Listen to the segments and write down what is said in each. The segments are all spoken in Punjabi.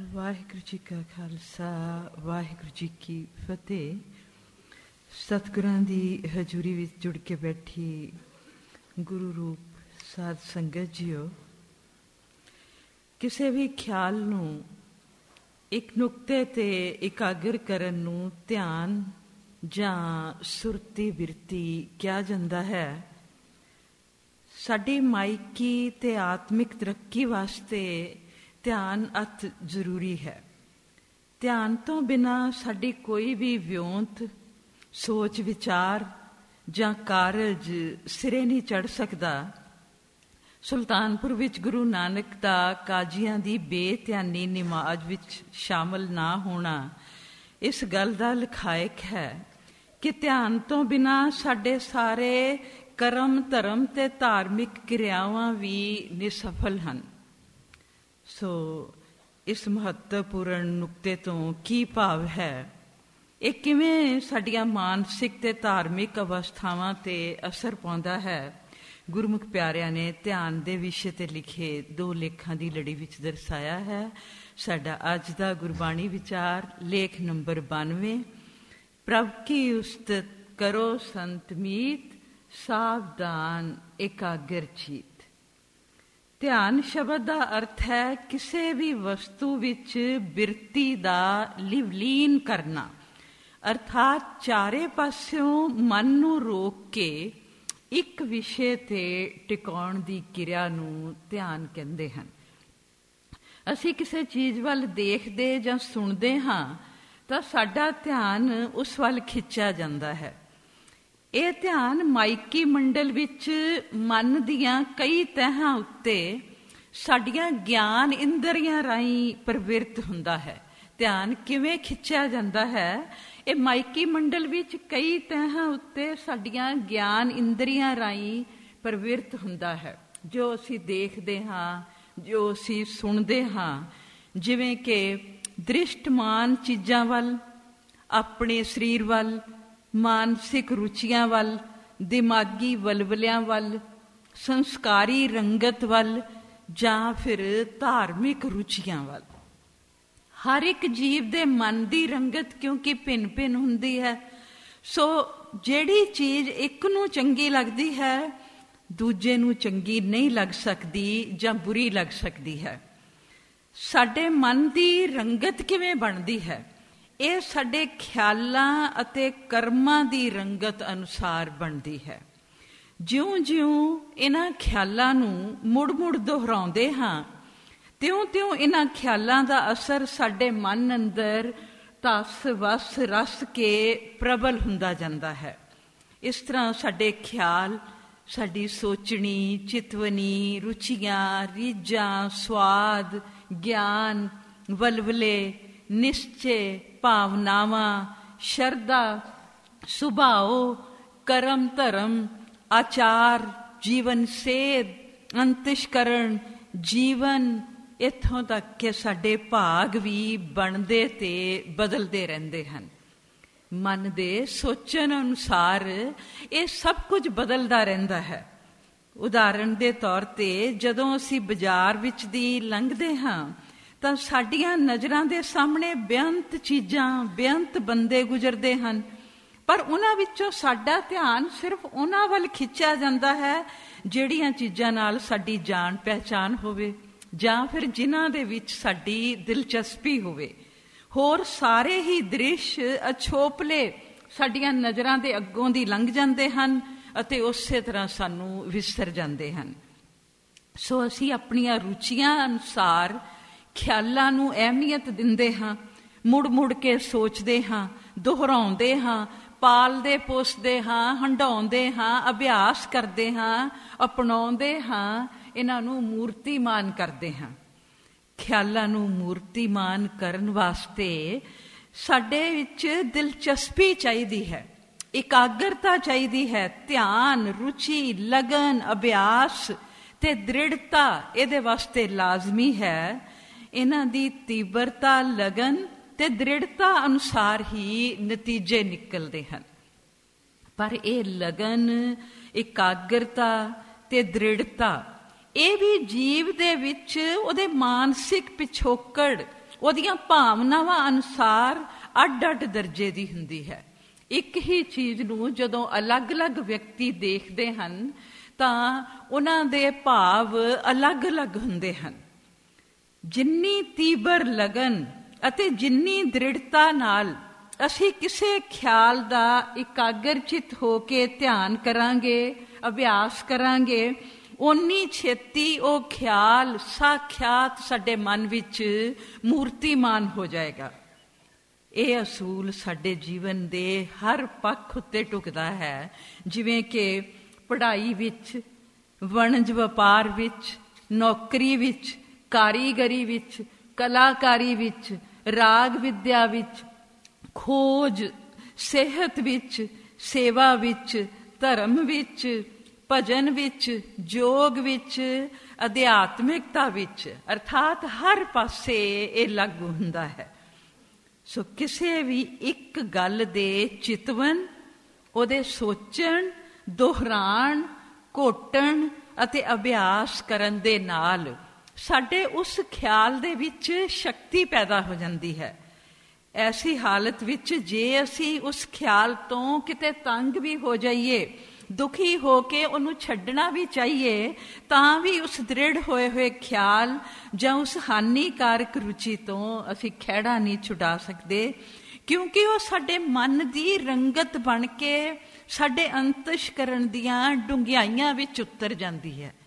ਵਾਹਿਗੁਰੂ ਜੀ ਕਾ ਖਾਲਸਾ, ਵਾਹਿਗੁਰੂ ਜੀ ਕੀ ਫਤਿਹ। ਸਤਿਗੁਰਾਂ ਦੀ ਹਜ਼ੂਰੀ ਵਿੱਚ ਜੁੜ ਕੇ ਬੈਠੀ ਗੁਰੂ ਰੂਪ ਸਾਧ ਸੰਗਤ ਜੀਓ, ਕਿਸੇ ਵੀ ਖਿਆਲ ਨੂੰ ਇੱਕ ਨੁਕਤੇ 'ਤੇ ਇਕਾਗਰ ਕਰਨ ਨੂੰ ਧਿਆਨ ਜਾਂ ਸੁਰਤੀ ਬਿਰਤੀ ਕਿਹਾ ਜਾਂਦਾ ਹੈ। ਸਾਡੀ ਮਾਇਕੀ ਤੇ ਆਤਮਿਕ ਤਰੱਕੀ ਵਾਸਤੇ ਧਿਆਨ ਅਤ ਜ਼ਰੂਰੀ ਹੈ। ਧਿਆਨ ਤੋਂ ਬਿਨਾਂ ਸਾਡੀ ਕੋਈ ਵੀ ਵਿਉਂਤ, ਸੋਚ ਵਿਚਾਰ ਜਾਂ ਕਾਰਜ ਸਿਰੇ ਨਹੀਂ ਚੜ੍ਹ ਸਕਦਾ। ਸੁਲਤਾਨਪੁਰ ਵਿੱਚ ਗੁਰੂ ਨਾਨਕ ਦਾ ਕਾਜ਼ੀਆਂ ਦੀ ਬੇਧਿਆਨੀ ਨਮਾਜ਼ ਵਿੱਚ ਸ਼ਾਮਲ ਨਾ ਹੋਣਾ ਇਸ ਗੱਲ ਦਾ ਲਖਾਇਕ ਹੈ ਕਿ ਧਿਆਨ ਤੋਂ ਬਿਨਾਂ ਸਾਡੇ ਸਾਰੇ ਕਰਮ, ਧਰਮ ਤੇ ਧਾਰਮਿਕ ਕਿਰਿਆਵਾਂ ਵੀ ਨਿਸਫਲ ਹਨ। ਸੋ ਇਸ ਮਹੱਤਵਪੂਰਨ ਨੁਕਤੇ ਤੋਂ ਕੀ ਭਾਵ ਹੈ? ਇਹ ਕਿਵੇਂ ਸਾਡੀਆਂ ਮਾਨਸਿਕ ਤੇ ਧਾਰਮਿਕ ਅਵਸਥਾਵਾਂ 'ਤੇ ਅਸਰ ਪਾਉਂਦਾ ਹੈ? ਗੁਰਮੁਖ ਪਿਆਰਿਆਂ ਨੇ ਧਿਆਨ ਦੇ ਵਿਸ਼ੇ 'ਤੇ ਲਿਖੇ 2 ਲੇਖਾਂ ਦੀ ਲੜੀ ਵਿੱਚ ਦਰਸਾਇਆ ਹੈ। ਸਾਡਾ ਅੱਜ ਦਾ ਗੁਰਬਾਣੀ ਵਿਚਾਰ ਲੇਖ ਨੰਬਰ 92, ਪ੍ਰਭ ਕੀ ਉਸਤਤ ਕਰੋ ਸੰਤ ਮੀਤ, ਸਾਵਧਾਨ ਇਕਾਗਰ ਚੀਤ। ਧਿਆਨ ਸ਼ਬਦ ਦਾ ਅਰਥ ਹੈ ਕਿਸੇ ਵੀ ਵਸਤੂ ਵਿੱਚ ਬਿਰਤੀ ਦਾ ਲਿਵਲੀਨ ਕਰਨਾ, ਅਰਥਾਤ ਚਾਰੇ ਪਾਸਿਓਂ ਮਨ ਨੂੰ ਰੋਕ ਕੇ ਇੱਕ ਵਿਸ਼ੇ 'ਤੇ ਟਿਕਾਉਣ ਦੀ ਕਿਰਿਆ ਨੂੰ ਧਿਆਨ ਕਹਿੰਦੇ ਹਨ। ਅਸੀਂ ਕਿਸੇ ਚੀਜ਼ ਵੱਲ ਦੇਖਦੇ ਜਾਂ ਸੁਣਦੇ ਹਾਂ ਤਾਂ ਸਾਡਾ ਧਿਆਨ ਉਸ ਵੱਲ ਖਿੱਚਿਆ ਜਾਂਦਾ ਹੈ। ਇਹ ਧਿਆਨ ਮਾਇਕੀ ਮੰਡਲ ਵਿੱਚ ਮਨ ਦੀਆਂ ਕਈ ਤਹਿਾਂ ਉੱਤੇ ਸਾਡੀਆਂ ਗਿਆਨ ਇੰਦਰੀਆਂ ਰਾਹੀਂ ਪ੍ਰਵਿਰਤ ਹੁੰਦਾ ਹੈ। ਧਿਆਨ ਕਿਵੇਂ ਖਿੱਚਿਆ ਜਾਂਦਾ ਹੈ? ਇਹ ਮਾਇਕੀ ਮੰਡਲ ਵਿੱਚ ਕਈ ਤਹਿਾਂ ਉੱਤੇ ਸਾਡੀਆਂ ਗਿਆਨ ਇੰਦਰੀਆਂ ਰਾਹੀਂ ਪ੍ਰਵਿਰਤ ਹੁੰਦਾ ਹੈ। ਜੋ ਅਸੀਂ ਦੇਖਦੇ ਹਾਂ, ਜੋ ਅਸੀਂ ਸੁਣਦੇ ਹਾਂ, ਜਿਵੇਂ ਕਿ ਦ੍ਰਿਸ਼ਟਮਾਨ ਚੀਜ਼ਾਂ ਵੱਲ, ਆਪਣੇ ਸਰੀਰ ਵੱਲ, ਮਾਨਸਿਕ ਰੁਚੀਆਂ ਵੱਲ, ਦਿਮਾਗੀ ਵਲਵਲਿਆਂ ਵੱਲ, ਸੰਸਕਾਰੀ ਰੰਗਤ ਵੱਲ ਜਾਂ ਫਿਰ ਧਾਰਮਿਕ ਰੁਚੀਆਂ ਵੱਲ। ਹਰ ਇੱਕ ਜੀਵ ਦੇ ਮਨ ਦੀ ਰੰਗਤ ਕਿਉਂਕਿ ਭਿੰਨ-ਭਿੰਨ ਹੁੰਦੀ ਹੈ। ਸੋ ਜਿਹੜੀ ਚੀਜ਼ ਇੱਕ ਨੂੰ ਚੰਗੀ ਲੱਗਦੀ ਹੈ, ਦੂਜੇ ਨੂੰ ਚੰਗੀ ਨਹੀਂ ਲੱਗ ਸਕਦੀ ਜਾਂ ਬੁਰੀ ਲੱਗ ਸਕਦੀ ਹੈ। ਸਾਡੇ ਮਨ ਦੀ ਰੰਗਤ ਕਿਵੇਂ ਬਣਦੀ ਹੈ? ਇਹ ਸਾਡੇ ਖਿਆਲਾਂ ਅਤੇ ਕਰਮਾਂ ਦੀ ਰੰਗਤ ਅਨੁਸਾਰ ਬਣਦੀ ਹੈ। ਜਿਉਂ-ਜਿਉਂ ਇਹਨਾਂ ਖਿਆਲਾਂ ਨੂੰ ਮੁੜ-ਮੁੜ ਦੁਹਰਾਉਂਦੇ ਹਾਂ, ਤਿਉਂ-ਤਿਉਂ ਇਹਨਾਂ ਖਿਆਲਾਂ ਦਾ ਅਸਰ ਸਾਡੇ ਮਨ ਅੰਦਰ ਧਸ ਵਸ ਰਸ ਕੇ ਪ੍ਰਬਲ ਹੁੰਦਾ ਜਾਂਦਾ ਹੈ। ਇਸ ਤਰ੍ਹਾਂ ਸਾਡੇ ਖਿਆਲ, ਸਾਡੀ ਸੋਚਣੀ, ਚਿਤਵਨੀ, ਰੁਚੀਆਂ, ਰੀਝਾਂ, ਸਵਾਦ, ਗਿਆਨ, ਵਲਵਲੇ, ਨਿਸ਼ਚੇ, ਭਾਵਨਾਵਾਂ, ਸ਼ਰਧਾ, ਸੁਭਾਅ, ਕਰਮ, ਧਰਮ, ਆਚਾਰ, ਜੀਵਨ ਸੇਧ, ਅੰਤਿਸ਼ਕਰਣ, ਜੀਵਨ, ਇੱਥੋਂ ਤੱਕ ਕਿ ਸਾਡੇ ਭਾਗ ਵੀ ਬਣਦੇ ਤੇ ਬਦਲਦੇ ਰਹਿੰਦੇ ਹਨ। ਮਨ ਦੇ ਸੋਚਣ ਅਨੁਸਾਰ ਇਹ ਸਭ ਕੁਝ ਬਦਲਦਾ ਰਹਿੰਦਾ ਹੈ। ਉਦਾਹਰਣ ਦੇ ਤੌਰ 'ਤੇ ਜਦੋਂ ਅਸੀਂ ਬਾਜ਼ਾਰ ਵਿੱਚ ਦੀ ਲੰਘਦੇ ਹਾਂ ਤਾਂ ਸਾਡੀਆਂ ਨਜ਼ਰਾਂ ਦੇ ਸਾਹਮਣੇ ਬੇਅੰਤ ਚੀਜ਼ਾਂ, ਬੇਅੰਤ ਬੰਦੇ ਗੁਜ਼ਰਦੇ ਹਨ, ਪਰ ਉਹਨਾਂ ਵਿੱਚੋਂ ਸਾਡਾ ਧਿਆਨ ਸਿਰਫ ਉਹਨਾਂ ਵੱਲ ਖਿੱਚਿਆ ਜਾਂਦਾ ਹੈ ਜਿਹੜੀਆਂ ਚੀਜ਼ਾਂ ਨਾਲ ਸਾਡੀ ਜਾਣ ਪਹਿਚਾਣ ਹੋਵੇ ਜਾਂ ਫਿਰ ਜਿਨ੍ਹਾਂ ਦੇ ਵਿੱਚ ਸਾਡੀ ਦਿਲਚਸਪੀ ਹੋਵੇ। ਹੋਰ ਸਾਰੇ ਹੀ ਦ੍ਰਿਸ਼ ਅਛੋਪਲੇ ਸਾਡੀਆਂ ਨਜ਼ਰਾਂ ਦੇ ਅੱਗੋਂ ਦੀ ਲੰਘ ਜਾਂਦੇ ਹਨ ਅਤੇ ਉਸੇ ਤਰ੍ਹਾਂ ਸਾਨੂੰ ਵਿਸਰ ਜਾਂਦੇ ਹਨ। ਸੋ ਅਸੀਂ ਆਪਣੀਆਂ ਰੁਚੀਆਂ ਅਨੁਸਾਰ ਖਿਆਲਾਂ ਨੂੰ ਅਹਿਮੀਅਤ ਦਿੰਦੇ ਹਾਂ, ਮੁੜ-ਮੁੜ ਕੇ ਸੋਚਦੇ ਹਾਂ, ਦੁਹਰਾਉਂਦੇ ਹਾਂ, ਪਾਲਦੇ ਪੋਸਦੇ ਹਾਂ, ਹੰਢਾਉਂਦੇ ਹਾਂ, ਅਭਿਆਸ ਕਰਦੇ ਹਾਂ, ਅਪਣਾਉਂਦੇ ਹਾਂ, ਇਹਨਾਂ ਨੂੰ ਮੂਰਤੀਮਾਨ ਕਰਦੇ ਹਾਂ। ਖਿਆਲਾਂ ਨੂੰ ਮੂਰਤੀਮਾਨ ਕਰਨ ਵਾਸਤੇ ਸਾਡੇ ਵਿੱਚ ਦਿਲਚਸਪੀ ਚਾਹੀਦੀ ਹੈ, ਇਕਾਗਰਤਾ ਚਾਹੀਦੀ ਹੈ, ਧਿਆਨ, ਰੁਚੀ, ਲਗਨ, ਅਭਿਆਸ ਤੇ ਦ੍ਰਿੜਤਾ ਇਹਦੇ ਵਾਸਤੇ ਲਾਜ਼ਮੀ ਹੈ। ਇਹਨਾਂ ਦੀ ਤੀਬਰਤਾ, ਲਗਨ ਤੇ ਦ੍ਰਿੜਤਾ ਅਨੁਸਾਰ ਹੀ ਨਤੀਜੇ ਨਿਕਲਦੇ ਹਨ। ਪਰ ਇਹ ਲਗਨ, ਇਕਾਗਰਤਾ ਤੇ ਦ੍ਰਿੜਤਾ ਇਹ ਵੀ ਜੀਵ ਦੇ ਵਿੱਚ ਉਹਦੇ ਮਾਨਸਿਕ ਪਿਛੋਕੜ, ਉਹਦੀਆਂ ਭਾਵਨਾਵਾਂ ਅਨੁਸਾਰ ਅੱਡ-ਅੱਡ ਦਰਜੇ ਦੀ ਹੁੰਦੀ ਹੈ। ਇੱਕ ਹੀ ਚੀਜ਼ ਨੂੰ ਜਦੋਂ ਅਲੱਗ-ਅਲੱਗ ਵਿਅਕਤੀ ਦੇਖਦੇ ਹਨ ਤਾਂ ਉਹਨਾਂ ਦੇ ਭਾਵ ਅਲੱਗ-ਅਲੱਗ ਹੁੰਦੇ ਹਨ। ਜਿੰਨੀ ਤੀਬਰ ਲਗਨ ਅਤੇ ਜਿੰਨੀ ਦ੍ਰਿੜਤਾ ਨਾਲ ਅਸੀਂ ਕਿਸੇ ਖਿਆਲ ਦਾ ਇਕਾਗਰਚਿਤ ਹੋ ਕੇ ਧਿਆਨ ਕਰਾਂਗੇ, ਅਭਿਆਸ ਕਰਾਂਗੇ, ਓਨੀ ਛੇਤੀ ਉਹ ਖਿਆਲ ਸਾਖਿਆਤ ਸਾਡੇ ਮਨ ਵਿੱਚ ਮੂਰਤੀਮਾਨ ਹੋ ਜਾਏਗਾ। ਇਹ ਅਸੂਲ ਸਾਡੇ ਜੀਵਨ ਦੇ ਹਰ ਪੱਖ ਉੱਤੇ ਢੁਕਦਾ ਹੈ, ਜਿਵੇਂ ਕਿ ਪੜ੍ਹਾਈ ਵਿੱਚ, ਵਣਜ ਵਪਾਰ ਵਿੱਚ, ਨੌਕਰੀ ਵਿੱਚ, ਕਾਰੀਗਰੀ ਵਿੱਚ, ਕਲਾਕਾਰੀ ਵਿੱਚ, ਰਾਗ ਵਿਦਿਆ ਵਿੱਚ, ਖੋਜ, ਸਿਹਤ ਵਿੱਚ, ਸੇਵਾ ਵਿੱਚ, ਧਰਮ ਵਿੱਚ, ਭਜਨ ਵਿੱਚ, ਯੋਗ ਵਿੱਚ, ਅਧਿਆਤਮਿਕਤਾ ਵਿੱਚ, ਅਰਥਾਤ ਹਰ ਪਾਸੇ ਇਹ ਲਾਗੂ ਹੁੰਦਾ ਹੈ। ਸੋ ਕਿਸੇ ਵੀ ਇੱਕ ਗੱਲ ਦੇ ਚਿਤਵਨ, ਉਹਦੇ ਸੋਚਣ, ਦੁਹਰਾਣ, ਘੋਟਣ ਅਤੇ ਅਭਿਆਸ ਕਰਨ ਦੇ ਨਾਲ ਸਾਡੇ ਉਸ ਖਿਆਲ ਦੇ ਵਿੱਚ ਸ਼ਕਤੀ ਪੈਦਾ ਹੋ ਜਾਂਦੀ ਹੈ। ਐਸੀ ਹਾਲਤ ਵਿੱਚ ਜੇ ਅਸੀਂ ਉਸ ਖਿਆਲ ਤੋਂ ਕਿਤੇ ਤੰਗ ਵੀ ਹੋ ਜਾਈਏ, ਦੁਖੀ ਹੋ ਕੇ ਉਹਨੂੰ ਛੱਡਣਾ ਵੀ ਚਾਹੀਏ, ਤਾਂ ਵੀ ਉਸ ਦ੍ਰਿੜ ਹੋਏ ਹੋਏ ਖਿਆਲ ਜਾਂ ਉਸ ਹਾਨੀਕਾਰਕ ਰੁਚੀ ਤੋਂ ਅਸੀਂ ਖਹਿੜਾ ਨਹੀਂ ਛੁਡਾ ਸਕਦੇ, ਕਿਉਂਕਿ ਉਹ ਸਾਡੇ ਮਨ ਦੀ ਰੰਗਤ ਬਣ ਕੇ ਸਾਡੇ ਅੰਤਸ਼ਕਰਣ ਦੀਆਂ ਡੂੰਘਾਈਆਂ ਵਿੱਚ ਉਤਰ ਜਾਂਦੀ ਹੈ।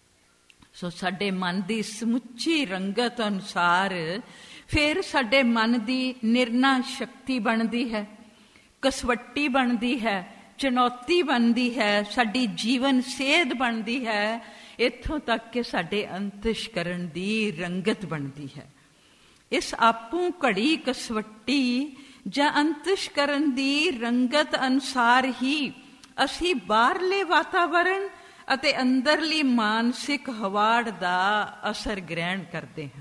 ਸੋ ਸਾਡੇ ਮਨ ਦੀ ਸਮੁੱਚੀ ਰੰਗਤ ਅਨੁਸਾਰ ਫਿਰ ਸਾਡੇ ਮਨ ਦੀ ਨਿਰਣਾ ਸ਼ਕਤੀ ਬਣਦੀ ਹੈ, ਕਸਵੱਟੀ ਬਣਦੀ ਹੈ, ਚੁਣੌਤੀ ਬਣਦੀ ਹੈ, ਸਾਡੀ ਜੀਵਨ ਸੇਧ ਬਣਦੀ ਹੈ, ਇੱਥੋਂ ਤੱਕ ਕਿ ਸਾਡੇ ਅੰਤਸ਼ਕਰਣ ਦੀ ਰੰਗਤ ਬਣਦੀ ਹੈ। ਇਸ ਆਪੂ ਘੜੀ ਕਸਵੱਟੀ ਜਾਂ ਅੰਤਸ਼ਕਰਣ ਦੀ ਰੰਗਤ ਅਨੁਸਾਰ ਹੀ ਅਸੀਂ ਬਾਹਰਲੇ ਵਾਤਾਵਰਣ ਅਤੇ ਅੰਦਰਲੀ ਮਾਨਸਿਕ ਹਵਾੜ ਦਾ ਅਸਰ ਗ੍ਰਹਿਣ ਕਰਦੇ ਹਾਂ।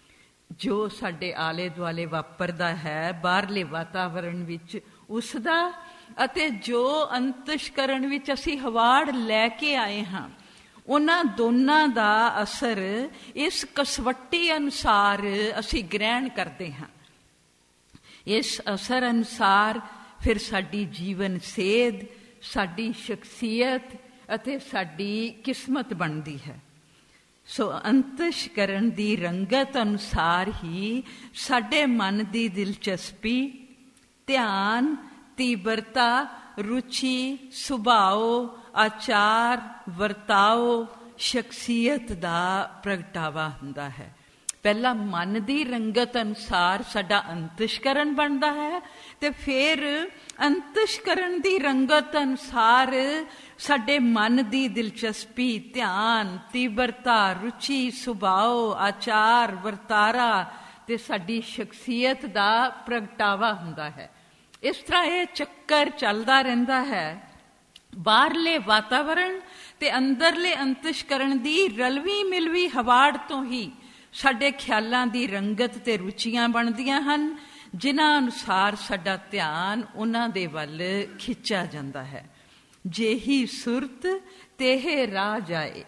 ਜੋ ਸਾਡੇ ਆਲੇ ਦੁਆਲੇ ਵਾਪਰਦਾ ਹੈ ਬਾਹਰਲੇ ਵਾਤਾਵਰਣ ਵਿੱਚ, ਉਸ ਦਾ ਅਤੇ ਜੋ ਅੰਤਸ਼ਕਰਣ ਵਿੱਚ ਅਸੀਂ ਹਵਾੜ ਲੈ ਕੇ ਆਏ ਹਾਂ, ਉਹਨਾਂ ਦੋਨਾਂ ਦਾ ਅਸਰ ਇਸ ਕਸਵੱਟੀ ਅਨੁਸਾਰ ਅਸੀਂ ਗ੍ਰਹਿਣ ਕਰਦੇ ਹਾਂ। ਇਸ ਅਸਰ ਅਨੁਸਾਰ ਫਿਰ ਸਾਡੀ ਜੀਵਨ ਸੇਧ, ਸਾਡੀ ਸ਼ਖਸੀਅਤ ਅਤੇ ਸਾਡੀ ਕਿਸਮਤ ਬਣਦੀ ਹੈ। ਸੋ ਅੰਤਸ਼ਕਰਣ ਦੀ ਰੰਗਤ ਅਨੁਸਾਰ ਹੀ ਸਾਡੇ ਮਨ ਦੀ ਦਿਲਚਸਪੀ, ਧਿਆਨ, ਤੀਬਰਤਾ, ਰੁਚੀ, ਸੁਭਾਅ, ਆਚਾਰ, ਵਰਤਾਓ, ਸ਼ਖਸੀਅਤ ਦਾ ਪ੍ਰਗਟਾਵਾ ਹੁੰਦਾ ਹੈ। ਪਹਿਲਾਂ ਮਨ ਦੀ ਰੰਗਤ ਅਨੁਸਾਰ ਸਾਡਾ ਅੰਤਸ਼ਕਰਣ ਬਣਦਾ ਹੈ ਤੇ ਫਿਰ ਅੰਤਸ਼ਕਰਣ ਦੀ ਰੰਗਤ ਅਨੁਸਾਰ ਸਾਡੇ ਮਨ ਦੀ ਦਿਲਚਸਪੀ, ਧਿਆਨ, ਤੀਬਰਤਾ, ਰੁਚੀ, ਸੁਭਾਅ, ਆਚਾਰ, ਵਰਤਾਰਾ ਤੇ ਸਾਡੀ ਸ਼ਖਸੀਅਤ ਦਾ ਪ੍ਰਗਟਾਵਾ ਹੁੰਦਾ ਹੈ। ਇਸ ਤਰ੍ਹਾਂ ਇਹ ਚੱਕਰ ਚੱਲਦਾ ਰਹਿੰਦਾ ਹੈ। ਬਾਹਰਲੇ ਵਾਤਾਵਰਣ ਤੇ ਅੰਦਰਲੇ ਅੰਤਸ਼ਕਰਣ ਦੀ ਰਲਵੀਂ ਮਿਲਵੀਂ ਹਵਾੜ ਤੋਂ ਹੀ ਸਾਡੇ ਖਿਆਲਾਂ ਦੀ ਰੰਗਤ ਤੇ ਰੁਚੀਆਂ ਬਣਦੀਆਂ ਹਨ, ਜਿਨ੍ਹਾਂ ਅਨੁਸਾਰ ਸਾਡਾ ਧਿਆਨ ਉਹਨਾਂ ਦੇ ਵੱਲ ਖਿੱਚਿਆ ਜਾਂਦਾ ਹੈ। ਜਿਹੀ ਸੁਰਤ ਤੇਹੇ ਰਾਹ ਜਾਏ।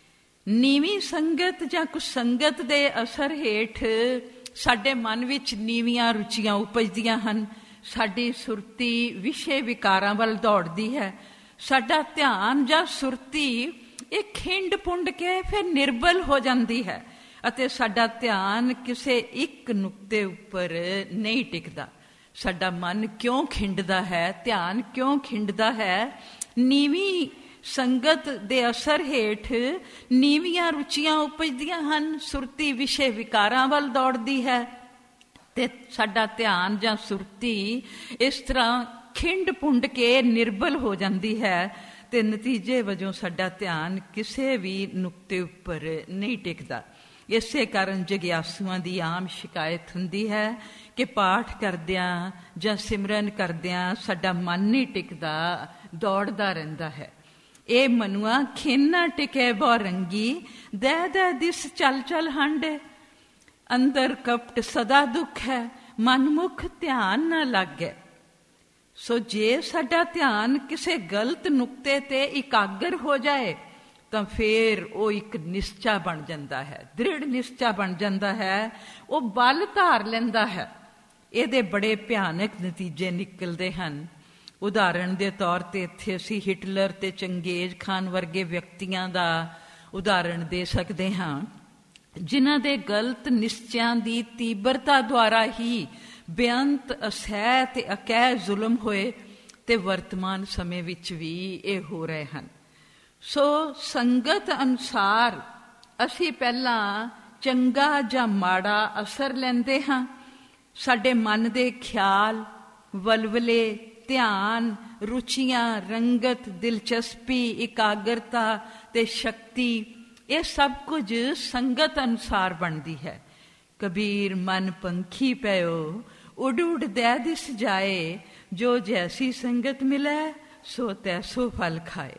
ਨੀਵੀਂ ਸੰਗਤ ਜਾਂ ਕੁਸੰਗਤ ਦੇ ਅਸਰ ਹੇਠ ਸਾਡੇ ਮਨ ਵਿੱਚ ਨੀਵੀਆਂ ਰੁਚੀਆਂ ਉਪਜਦੀਆਂ ਹਨ। ਸਾਡੀ ਸੁਰਤੀ ਵਿਸ਼ੇ ਵਿਕਾਰਾਂ ਵੱਲ ਦੌੜਦੀ ਹੈ। ਸਾਡਾ ਧਿਆਨ ਜਾਂ ਸੁਰਤੀ ਇਹ ਖਿੰਡ ਪੁੰਡ ਕੇ ਫਿਰ ਨਿਰਬਲ ਹੋ ਜਾਂਦੀ ਹੈ ਅਤੇ ਸਾਡਾ ਧਿਆਨ ਕਿਸੇ ਇੱਕ ਨੁਕਤੇ ਉੱਪਰ ਨਹੀਂ ਟਿਕਦਾ। ਸਾਡਾ ਮਨ ਕਿਉਂ ਖਿੰਡਦਾ ਹੈ, ਧਿਆਨ ਕਿਉਂ ਖਿੰਡਦਾ ਹੈ? ਨੀਵੀਂ ਸੰਗਤ ਦੇ ਅਸਰ ਹੇਠ ਨੀਵੀਆਂ ਰੁਚੀਆਂ ਉਪਜਦੀਆਂ ਹਨ, ਸੁਰਤੀ ਵਿਸ਼ੇ ਵਿਕਾਰਾਂ ਵੱਲ ਦੌੜਦੀ ਹੈ ਤੇ ਸਾਡਾ ਧਿਆਨ ਜਾਂ ਸੁਰਤੀ ਇਸ ਤਰ੍ਹਾਂ ਖਿੰਡ ਪੁੰਡ ਕੇ ਨਿਰਬਲ ਹੋ ਜਾਂਦੀ ਹੈ ਤੇ ਨਤੀਜੇ ਵਜੋਂ ਸਾਡਾ ਧਿਆਨ ਕਿਸੇ ਵੀ ਨੁਕਤੇ ਉੱਪਰ ਨਹੀਂ ਟਿਕਦਾ। ਇਸੇ ਕਾਰਨ ਜਗਿਆਸੂਆਂ ਦੀ ਆਮ ਸ਼ਿਕਾਇਤ ਹੁੰਦੀ ਹੈ ਕਿ ਪਾਠ ਕਰਦਿਆਂ ਜਾਂ ਸਿਮਰਨ ਕਰਦਿਆਂ ਸਾਡਾ ਮਨ ਨਹੀਂ ਟਿਕਦਾ, ਦੌੜਦਾ ਰਹਿੰਦਾ ਹੈ। ਇਹ ਮਨੁਆ ਖਿੰਨਾ ਟਿਕੇ ਬਹੁ ਰੰਗੀ, ਦਹਿ ਦਹਿ ਦਿਸ ਚਲ ਚਲ ਹਾਂਡੇ। ਅੰਦਰ ਕਪਟ ਸਦਾ ਦੁੱਖ ਹੈ, ਮਨਮੁਖ ਧਿਆਨ ਨਾ ਲਾਗੇ। ਸੋ ਜੇ ਸਾਡਾ ਧਿਆਨ ਕਿਸੇ ਗਲਤ ਨੁਕਤੇ ਤੇ ਇਕਾਗਰ ਹੋ ਜਾਏ ਤਾਂ ਫਿਰ ਉਹ ਇੱਕ ਨਿਸ਼ਚਾ ਬਣ ਜਾਂਦਾ ਹੈ, ਦ੍ਰਿੜ ਨਿਸ਼ਚਾ ਬਣ ਜਾਂਦਾ ਹੈ, ਉਹ ਬਲ ਧਾਰ ਲੈਂਦਾ ਹੈ। ਇਹਦੇ ਬੜੇ ਭਿਆਨਕ ਨਤੀਜੇ ਨਿਕਲਦੇ ਹਨ। ਉਦਾਹਰਣ ਦੇ ਤੌਰ ਤੇ ਇੱਥੇ ਅਸੀਂ ਹਿਟਲਰ ਤੇ ਚੰਗੇਜ਼ ਖਾਨ ਵਰਗੇ ਵਿਅਕਤੀਆਂ ਦਾ ਉਦਾਹਰਣ ਦੇ ਸਕਦੇ ਹਾਂ, ਜਿਨ੍ਹਾਂ ਦੇ ਗਲਤ ਨਿਸ਼ਚਿਆਂ ਦੀ ਤੀਬਰਤਾ ਦੁਆਰਾ ਹੀ ਬੇਅੰਤ ਅਸਹਿ ਤੇ ਅਕਹਿ ਜ਼ੁਲਮ ਹੋਏ, ਤੇ ਵਰਤਮਾਨ ਸਮੇਂ ਵਿੱਚ ਵੀ ਇਹ ਹੋ ਰਹੇ ਹਨ। ਸੋ ਸੰਗਤ ਅਨੁਸਾਰ ਅਸੀਂ ਪਹਿਲਾਂ ਚੰਗਾ ਜਾਂ ਮਾੜਾ ਅਸਰ ਲੈਂਦੇ ਹਾਂ। ਸਾਡੇ ਮਨ ਦੇ ਖਿਆਲ, ਵਲਵਲੇ, ਧਿਆਨ, ਰੁਚੀਆਂ, ਰੰਗਤ, ਦਿਲਚਸਪੀ, ਇਕਾਗਰਤਾ ਤੇ ਸ਼ਕਤੀ, ਇਹ ਸਭ ਕੁਝ ਸੰਗਤ ਅਨੁਸਾਰ ਬਣਦੀ ਹੈ। ਕਬੀਰ ਮਨ ਪੰਖੀ ਪਇਓ, ਉੱਡ ਉੱਡ ਦੈ ਦਿਸ ਜਾਏ, ਜੋ ਜੈਸੀ ਸੰਗਤ ਮਿਲੈ ਸੋ ਤੈਸੋ ਫਲ ਖਾਏ।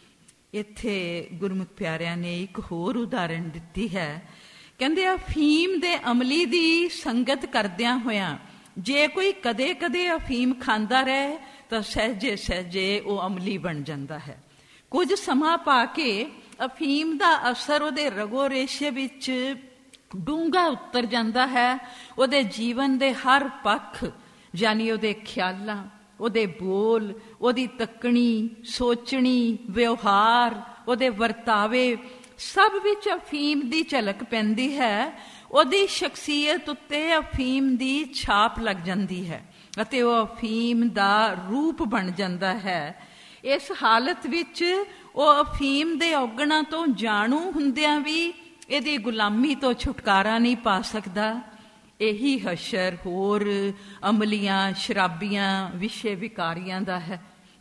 ਇੱਥੇ ਗੁਰਮੁਖ ਪਿਆਰਿਆਂ ਨੇ ਇੱਕ ਹੋਰ ਉਦਾਹਰਣ ਦਿੱਤੀ ਹੈ। ਕਹਿੰਦੇ ਅਫੀਮ ਦੇ ਅਮਲੀ ਦੀ ਸੰਗਤ ਕਰਦਿਆਂ ਹੋਇਆਂ ਜੇ ਕੋਈ ਕਦੇ ਕਦੇ ਅਫੀਮ ਖਾਂਦਾ ਰਹੇ ਤਾਂ ਸਹਿਜੇ ਸਹਿਜੇ ਉਹ ਅਮਲੀ ਬਣ ਜਾਂਦਾ ਹੈ। ਕੁਝ ਸਮਾਂ ਪਾ ਕੇ ਅਫੀਮ ਦਾ ਅਸਰ ਉਹਦੇ ਰਗੋ ਰੇਸ਼ੇ ਵਿੱਚ ਡੂੰਘਾ ਉਤਰ ਜਾਂਦਾ ਹੈ। ਉਹਦੇ ਜੀਵਨ ਦੇ ਹਰ ਪੱਖ, ਯਾਨੀ ਉਹਦੇ ਖਿਆਲਾਂ, ਉਹਦੇ ਬੋਲ, ਉਹਦੀ ਤੱਕਣੀ, ਸੋਚਣੀ, ਵਿਵਹਾਰ, ਉਹਦੇ ਵਰਤਾਵੇ, ਸਭ ਵਿੱਚ ਅਫੀਮ ਦੀ ਝਲਕ ਪੈਂਦੀ ਹੈ। ਉਹਦੀ ਸ਼ਖਸੀਅਤ ਉੱਤੇ ਅਫੀਮ ਦੀ ਛਾਪ ਲੱਗ ਜਾਂਦੀ ਹੈ ਅਤੇ ਉਹ ਅਫੀਮ ਦਾ ਰੂਪ ਬਣ ਜਾਂਦਾ ਹੈ। ਇਸ ਹਾਲਤ ਵਿੱਚ ਉਹ ਅਫੀਮ ਦੇ ਔਗਣਾਂ ਤੋਂ ਜਾਣੂ ਹੁੰਦਿਆਂ ਵੀ ਇਹਦੀ ਗੁਲਾਮੀ ਤੋਂ ਛੁਟਕਾਰਾ ਨਹੀਂ ਪਾ ਸਕਦਾ। ਇਹੀ ਹਸ਼ਰ ਹੋਰ ਅਮਲੀਆਂ, ਸ਼ਰਾਬੀਆਂ, ਵਿਸ਼ੇ ਵਿਕਾਰੀਆਂ ਦਾ ਹੈ।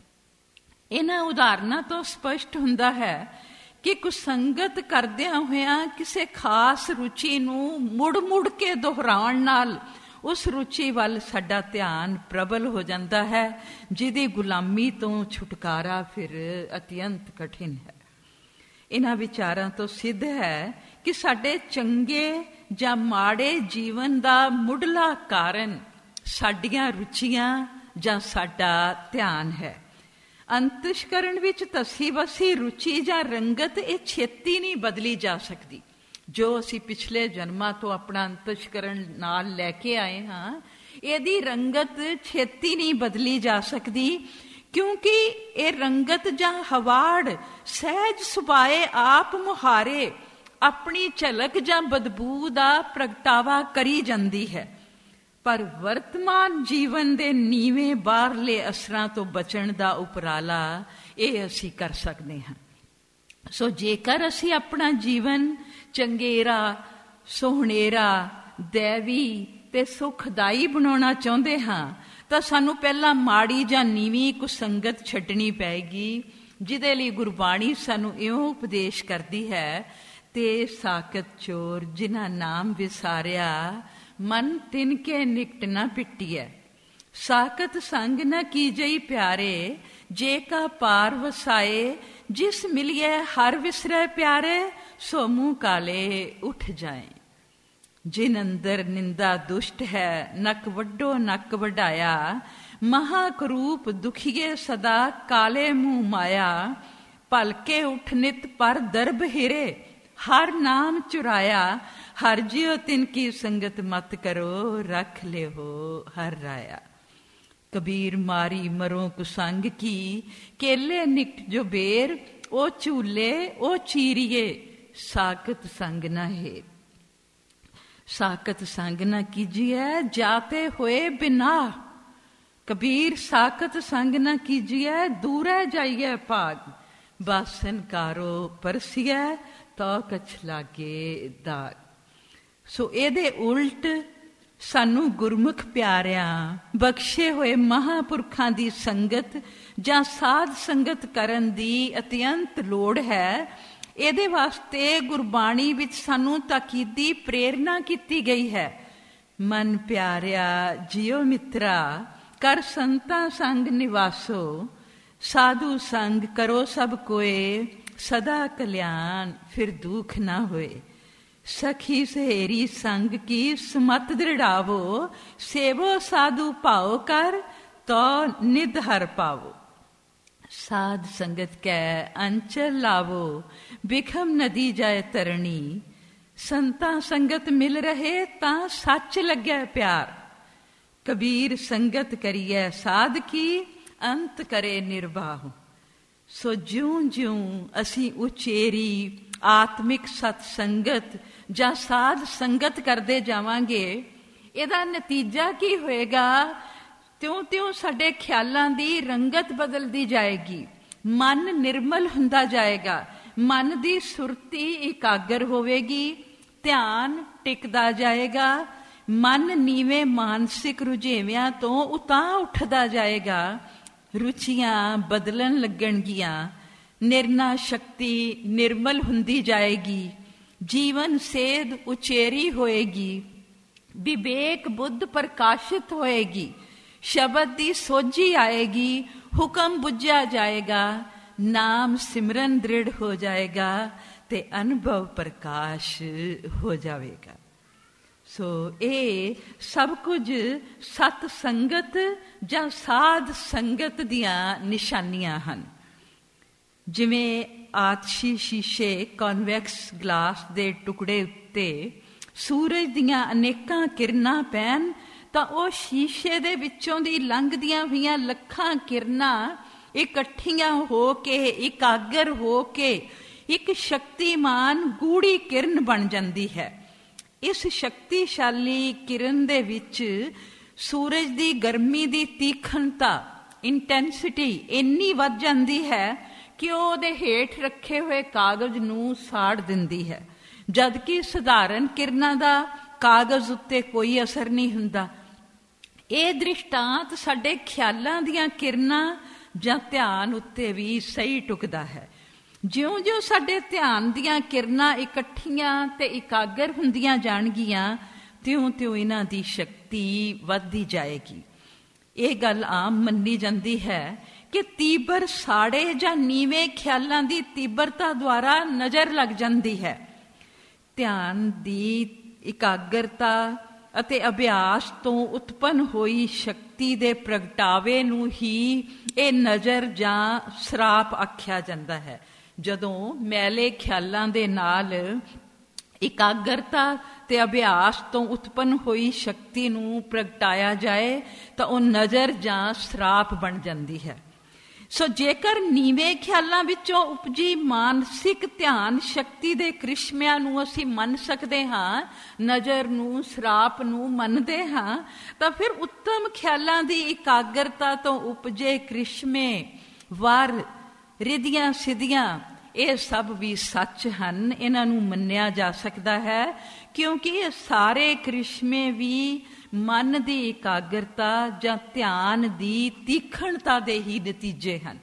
ਇਹਨਾਂ ਉਦਾਹਰਨਾਂ ਤੋਂ ਸਪਸ਼ਟ ਹੁੰਦਾ ਹੈ ਕਿ ਕੁਸੰਗਤ ਕਰਦਿਆਂ ਹੋਇਆਂ ਕਿਸੇ ਖਾਸ ਰੁਚੀ ਨੂੰ ਮੁੜ ਮੁੜ ਕੇ ਦੁਹਰਾਉਣ ਨਾਲ ਉਸ ਰੁਚੀ ਵੱਲ ਸਾਡਾ ਧਿਆਨ ਪ੍ਰਬਲ ਹੋ ਜਾਂਦਾ ਹੈ, ਜਿਹਦੀ ਗੁਲਾਮੀ ਤੋਂ ਛੁਟਕਾਰਾ ਫਿਰ ਅਤਿਅੰਤ ਕਠਿਨ ਹੈ। ਇਹਨਾਂ ਵਿਚਾਰਾਂ ਤੋਂ ਸਿੱਧ ਹੈ ਕਿ ਸਾਡੇ ਚੰਗੇ ਜਾਂ ਮਾੜੇ ਜੀਵਨ ਦਾ ਮੁੱਢਲਾ ਕਾਰਨ ਸਾਡੀਆਂ ਰੁਚੀਆਂ ਜਾਂ ਸਾਡਾ ਧਿਆਨ ਹੈ। ਅੰਤਸ਼ਕਰਣ ਵਿੱਚ ਧਸੀ ਵਸੀ ਰੁਚੀ ਜਾਂ ਰੰਗਤ ਇਹ ਛੇਤੀ ਨਹੀਂ ਬਦਲੀ ਜਾ ਸਕਦੀ। ਜੋ ਅਸੀਂ ਪਿਛਲੇ ਜਨਮਾਂ ਤੋਂ ਆਪਣਾ ਅੰਤਸ਼ਕਰਣ ਨਾਲ ਲੈ ਕੇ ਆਏ ਹਾਂ, ਇਹਦੀ ਰੰਗਤ ਛੇਤੀ ਨਹੀਂ ਬਦਲੀ ਜਾ ਸਕਦੀ, ਕਿਉਂਕਿ ਇਹ ਰੰਗਤ ਜਾਂ ਹਵਾੜ ਸਹਿਜ ਸੁਭਾਏ ਆਪ ਮੁਹਾਰੇ ਆਪਣੀ ਝਲਕ ਜਾਂ ਬਦਬੂ ਦਾ ਪ੍ਰਗਟਾਵਾ ਕਰੀ ਜਾਂਦੀ ਹੈ। ਪਰ ਵਰਤਮਾਨ ਜੀਵਨ ਦੇ ਨੀਵੇਂ ਬਾਹਰਲੇ ਅਸਰਾਂ ਤੋਂ ਬਚਣ ਦਾ ਉਪਰਾਲਾ ਇਹ ਅਸੀਂ ਕਰ ਸਕਦੇ ਹਾਂ। ਸੋ ਜੇਕਰ ਅਸੀਂ ਆਪਣਾ ਜੀਵਨ ਚੰਗੇਰਾ, ਸੋਹਣੇਰਾ, ਦੈਵੀ ਤੇ ਸੁਖਦਾਈ ਬਣਾਉਣਾ ਚਾਹੁੰਦੇ ਹਾਂ ਤਾਂ ਸਾਨੂੰ ਪਹਿਲਾਂ ਮਾੜੀ ਜਾਂ ਨੀਵੀਂ ਕੁਸੰਗਤ ਛੱਡਣੀ ਪਏਗੀ, ਜਿਹਦੇ ਲਈ ਗੁਰਬਾਣੀ ਸਾਨੂੰ ਇਉਂ ਉਪਦੇਸ਼ ਕਰਦੀ ਹੈ, ਤੇ ਸਾਕਤ ਚੋਰ ਜਿਨ੍ਹਾਂ ਨਾਮ ਵਿਸਾਰਿਆ, ਮਨ ਤਿਨਕੇ ਨਿਕਟ ਨਾ ਪਿੱਟੀਐ। ਸਾਕਤ ਸੰਗ ਨ ਕੀਜਈ ਪਿਆਰੇ, ਜੇ ਕਾ ਪਾਰ ਵਸਾਏ, ਜਿਸ ਮਿਲਿਐ ਹਰ ਵਿਸਰੈ ਪਿਆਰੇ, ਸੋ ਮੂੰਹ ਕਾਲੇ ਉੱਠ ਜਾਏ। ਜਿਨ ਅੰਦਰ ਨਿੰਦਾ ਦੁਸ਼ਟ ਹੈ, ਨਕ ਵੱਡੋ ਨਕ ਵਡਾਇਆ, ਮਹਾ ਕਰੂਪ ਦੁਖੀਏ ਸਦਾ, ਕਾਲੇ ਮੂੰਹ ਮਾਇਆ। ਭਲਕੇ ਉੱਠ ਨਿਤ ਪਰ ਦਰਬ ਹਿਰੇ, ਹਰ ਨਾਮ ਚੁਰਾਇਆ, ਹਰ ਜਿਉ ਤਿਨ ਕੀ ਸੰਗਤ ਮਤ ਕਰੋ, ਰੱਖ ਲਿਓ ਹਰ ਰਾਇਆ। ਕਬੀਰ ਮਾਰੀ ਮਰੋ ਕੁਸੰਗ ਕੀ, ਕੇਲੇ ਨਿਕਟ ਜੋ ਬੇਰ, ਉਹ ਝੂਲੇ ਉਹ ਚੀਰੀਏ, ਸਾਕਤ ਸੰਗ ਨਾ ਹੈ। ਸਾਕਤ ਸੰਗ ਨਾ ਕੀਜੀਐ, ਜਾਤੇ ਹੋਏ ਬਿਨਾ। ਕਬੀਰ ਸਾਕਤ ਸੰਗ ਨਾ ਕੀਜੀਐ, ਦੂਰੈ ਜਾਈਐ ਭਾਗ। ਬਾਸਨ ਕਾਰੋ ਪਰਸੀਐ, ਤੋ ਕਛ ਲਾਗੇ ਦਾਗ। ਸੋ ਇਹਦੇ ਉਲਟ ਸਾਨੂੰ ਗੁਰਮੁਖ ਪਿਆਰਿਆਂ ਬਖਸ਼ੇ ਹੋਏ ਮਹਾਂਪੁਰਖਾਂ ਦੀ ਸੰਗਤ ਜਾਂ ਸਾਧ ਸੰਗਤ ਕਰਨ ਦੀ ਅਤਿਅੰਤ ਲੋੜ ਹੈ। ਇਹਦੇ ਵਾਸਤੇ ਗੁਰਬਾਣੀ ਵਿੱਚ ਸਾਨੂੰ ਤਾਕੀਦੀ ਪ੍ਰੇਰਨਾ ਕੀਤੀ ਗਈ ਹੈ। ਮਨ ਪਿਆਰਿਆ ਜਿਉ ਮਿੱਤਰਾ, ਕਰ ਸੰਤਾਂ ਸੰਗ ਨਿਵਾਸੋ, ਸਾਧੂ ਸੰਗ ਕਰੋ ਸਭ ਕੋਏ, ਸਦਾ ਕਲਿਆਣ ਫਿਰ ਦੁਖ ਨਾ ਹੋਏ। ਸਖੀ ਸਹੇਰੀ ਸੰਗ ਕੀ ਸੁਮਤ ਦ੍ਰਿੜਾਵੋ, ਸੇਵੋ ਸਾਧੂ ਭਾਉ ਕਰ, ਤੋ ਨਿਧ ਹਰ ਪਾਵੋ। ਸਾਧ ਸੰਗਤ ਕੈ ਅੰਚਲ ਲਾਵੋ, ਬਿਖਮ ਨਦੀ ਜਾਏ ਤਰਣੀ। ਸੰਤਾਂ ਸੰਗਤ ਮਿਲ ਰਹੇ ਤਾਂ ਸੱਚ ਲੱਗੈ ਪਿਆਰ। ਕਬੀਰ ਸੰਗਤ ਕਰੀਐ ਸਾਧ ਕੀ, ਅੰਤ ਕਰੇ ਨਿਰਵਾਹੁ। ਸੋ ਜਿਉਂ-ਜਿਉਂ ਅਸੀਂ ਉਚੇਰੀ ਆਤਮਿਕ ਸਤ ਸੰਗਤ ਜਾਂ ਸਾਧ ਸੰਗਤ ਕਰਦੇ ਜਾਵਾਂਗੇ, ਇਹਦਾ ਨਤੀਜਾ ਕੀ ਹੋਏਗਾ? ਤਿਉਂ-ਤਿਉਂ ਸਾਡੇ ਖਿਆਲਾਂ ਦੀ ਰੰਗਤ ਬਦਲਦੀ ਜਾਏਗੀ, ਮਨ ਨਿਰਮਲ ਹੁੰਦਾ ਜਾਏਗਾ, ਮਨ ਦੀ ਸੁਰਤੀ ਇਕਾਗਰ ਹੋਵੇਗੀ, ਧਿਆਨ ਟਿਕਦਾ ਜਾਏਗਾ, ਮਨ ਨੀਵੇਂ ਮਾਨਸਿਕ ਰੁਝੇਵਿਆਂ ਤੋਂ ਉਤਾਂਹ ਉੱਠਦਾ ਜਾਏਗਾ, ਰੁਚੀਆਂ ਬਦਲਣ ਲੱਗਣਗੀਆਂ, ਨਿਰਣਾ ਸ਼ਕਤੀ ਨਿਰਮਲ ਹੁੰਦੀ ਜਾਏਗੀ, ਜੀਵਨ ਸੇਧ ਉਚੇਰੀ ਹੋਏਗੀ, ਵਿਵੇਕ ਬੁੱਧ ਪ੍ਰਕਾਸ਼ਿਤ ਹੋਏਗੀ, ਸ਼ਬਦ ਦੀ ਸੋਝੀ ਆਏਗੀ, ਹੁਕਮ ਬੁੱਝਿਆ ਜਾਏਗਾ, ਨਾਮ ਸਿਮਰਨ ਦ੍ਰਿੜ ਹੋ ਜਾਏਗਾ ਤੇ ਅਨੁਭਵ ਪ੍ਰਕਾਸ਼ ਹੋ ਜਾਵੇਗਾ। ਸੋ ਇਹ ਸਭ ਕੁਝ ਸਤ ਸੰਗਤ ਜਾਂ ਸਾਧ ਸੰਗਤ ਦੀਆਂ ਨਿਸ਼ਾਨੀਆਂ ਹਨ। ਜਿਵੇਂ ਆਤਸ਼ੀ ਸ਼ੀਸ਼ੇ ਕਨਵੈਕਸ ਗਲਾਸ ਦੇ ਟੁਕੜੇ ਉੱਤੇ ਸੂਰਜ ਦੀਆਂ ਅਨੇਕਾਂ ਕਿਰਨਾਂ ਪੈਣ ਤਾਂ ਉਹ ਸ਼ੀਸ਼ੇ ਦੇ ਵਿੱਚੋਂ ਦੀ ਲੰਘਦੀਆਂ ਹੋਈਆਂ ਲੱਖਾਂ ਕਿਰਨਾਂ ਇਕੱਠੀਆਂ ਹੋ ਕੇ ਇਕਾਗਰ ਹੋ ਕੇ ਇੱਕ ਸ਼ਕਤੀਮਾਨ ਗੂੜੀ ਕਿਰਨ ਬਣ ਜਾਂਦੀ ਹੈ। ਇਸ ਸ਼ਕਤੀਸ਼ਾਲੀ ਕਿਰਨ ਦੇ ਵਿੱਚ ਸੂਰਜ ਦੀ ਗਰਮੀ ਦੀ ਤੀਖਣਤਾ ਇੰਟੈਂਸਿਟੀ ਇੰਨੀ ਵੱਧ ਜਾਂਦੀ ਹੈ ਕਿ ਉਹ ਉਹਦੇ ਹੇਠ ਰੱਖੇ ਹੋਏ ਕਾਗਜ਼ ਨੂੰ ਸਾੜ ਦਿੰਦੀ ਹੈ, ਜਦਕਿ ਸਧਾਰਨ ਕਿਰਨਾਂ ਦਾ ਕਾਗਜ਼ ਉੱਤੇ ਕੋਈ ਅਸਰ ਨਹੀਂ ਹੁੰਦਾ। ਇਹ ਦ੍ਰਿਸ਼ਟਾਂਤ ਸਾਡੇ ਖਿਆਲਾਂ ਦੀਆਂ ਕਿਰਨਾਂ ਜਾਂ ਧਿਆਨ ਉੱਤੇ ਵੀ ਸਹੀ ਟੁਕਦਾ ਹੈ। ਜਿਉਂ-ਜਿਉਂ ਸਾਡੇ ਧਿਆਨ ਦੀਆਂ ਕਿਰਨਾਂ ਇਕੱਠੀਆਂ ਤੇ ਇਕਾਗਰ ਹੁੰਦੀਆਂ ਜਾਣਗੀਆਂ, ਤਿਉਂ-ਤਿਉਂ ਇਹਨਾਂ ਦੀ ਸ਼ਕਤੀ ਵੱਧਦੀ ਜਾਏਗੀ। ਇਹ ਗੱਲ ਆਮ ਮੰਨੀ ਜਾਂਦੀ ਹੈ ਕਿ ਤੀਬਰ ਸਾੜੇ ਜਾਂ ਨੀਵੇਂ ਖਿਆਲਾਂ ਦੀ ਤੀਬਰਤਾ ਦੁਆਰਾ ਨਜ਼ਰ ਲੱਗ ਜਾਂਦੀ ਹੈ। ਧਿਆਨ ਦੀ ਇਕਾਗਰਤਾ ਅਤੇ ਅਭਿਆਸ ਤੋਂ ਉਤਪੰਨ ਹੋਈ ਸ਼ਕਤੀ ਦੇ ਪ੍ਰਗਟਾਵੇ ਨੂੰ ਹੀ ਇਹ ਨਜ਼ਰ ਜਾਂ ਸਰਾਪ ਆਖਿਆ ਜਾਂਦਾ ਹੈ। ਜਦੋਂ ਮੈਲੇ ਖਿਆਲਾਂ ਦੇ ਨਾਲ ਇਕਾਗਰਤਾ ਤੇ ਅਭਿਆਸ ਤੋਂ ਉਤਪੰਨ ਹੋਈ ਸ਼ਕਤੀ ਨੂੰ ਪ੍ਰਗਟਾਇਆ ਜਾਏ ਤਾਂ ਉਹ ਨਜ਼ਰ ਜਾਂ ਸਰਾਪ ਬਣ ਜਾਂਦੀ ਹੈ। ਸੋ ਜੇਕਰ ਨੀਵੇਂ ਖਿਆਲਾਂ ਵਿੱਚੋਂ ਉਪਜੀ ਮਾਨਸਿਕ ਧਿਆਨ ਸ਼ਕਤੀ ਦੇ ਕ੍ਰਿਸ਼ਮਿਆਂ ਨੂੰ ਅਸੀਂ ਮੰਨ ਸਕਦੇ ਹਾਂ, ਨਜ਼ਰ ਨੂੰ ਸਰਾਪ ਨੂੰ ਮੰਨਦੇ ਹਾਂ, ਤਾਂ ਫਿਰ ਉੱਤਮ ਖਿਆਲਾਂ ਦੀ ਇਕਾਗਰਤਾ ਤੋਂ ਉਪਜੇ ਕ੍ਰਿਸ਼ਮੇ ਵਰ ਰਿਧੀਆਂ ਸਿੱਧੀਆਂ ਇਹ ਸਭ ਵੀ ਸੱਚ ਹਨ। ਇਹਨਾਂ ਨੂੰ ਮੰਨਿਆ ਜਾ ਸਕਦਾ ਹੈ ਕਿਉਂਕਿ ਇਹ ਸਾਰੇ ਕ੍ਰਿਸ਼ਮੇ ਵੀ ਮਨ ਦੀ ਇਕਾਗਰਤਾ ਜਾਂ ਧਿਆਨ ਦੀ ਤੀਖਣਤਾ ਦੇ ਹੀ ਨਤੀਜੇ ਹਨ।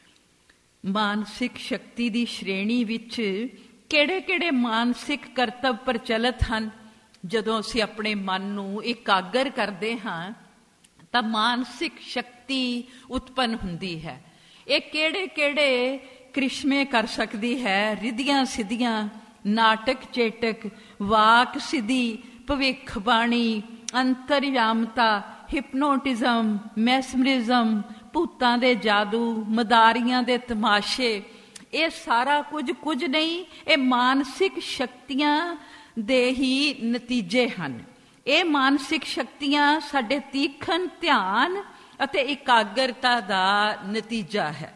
ਮਾਨਸਿਕ ਸ਼ਕਤੀ ਦੀ ਸ਼੍ਰੇਣੀ ਵਿੱਚ ਕਿਹੜੇ-ਕਿਹੜੇ ਮਾਨਸਿਕ ਕਰਤੱਵ ਪ੍ਰਚਲਿਤ ਹਨ? ਜਦੋਂ ਅਸੀਂ ਆਪਣੇ ਮਨ ਨੂੰ ਇਕਾਗਰ ਕਰਦੇ ਹਾਂ ਤਾਂ ਮਾਨਸਿਕ ਸ਼ਕਤੀ ਉਤਪੰਨ ਹੁੰਦੀ ਹੈ। ਇਹ ਕਿਹੜੇ-ਕਿਹੜੇ ਕ੍ਰਿਸ਼ਮੇ ਕਰ ਸਕਦੀ ਹੈ? ਰਿਧੀਆਂ ਸਿੱਧੀਆਂ, ਨਾਟਕ ਚੇਟਕ, ਵਾਕ ਸਿੱਧੀ, ਭਵਿੱਖਬਾਣੀ, ਅੰਤਰਯਾਮਤਾ, ਹਿਪਨੋਟਿਜ਼ਮ, ਮੈਸਮਰਿਜ਼ਮ, ਭੂਤਾਂ ਦੇ ਜਾਦੂ, ਮਦਾਰੀਆਂ ਦੇ ਤਮਾਸ਼ੇ, ਇਹ ਸਾਰਾ ਕੁਝ ਨਹੀਂ, ਇਹ ਮਾਨਸਿਕ ਸ਼ਕਤੀਆਂ ਦੇ ਹੀ ਨਤੀਜੇ ਹਨ। ਇਹ ਮਾਨਸਿਕ ਸ਼ਕਤੀਆਂ ਸਾਡੇ ਤੀਖਣ ਧਿਆਨ ਅਤੇ ਇਕਾਗਰਤਾ ਦਾ ਨਤੀਜਾ ਹੈ।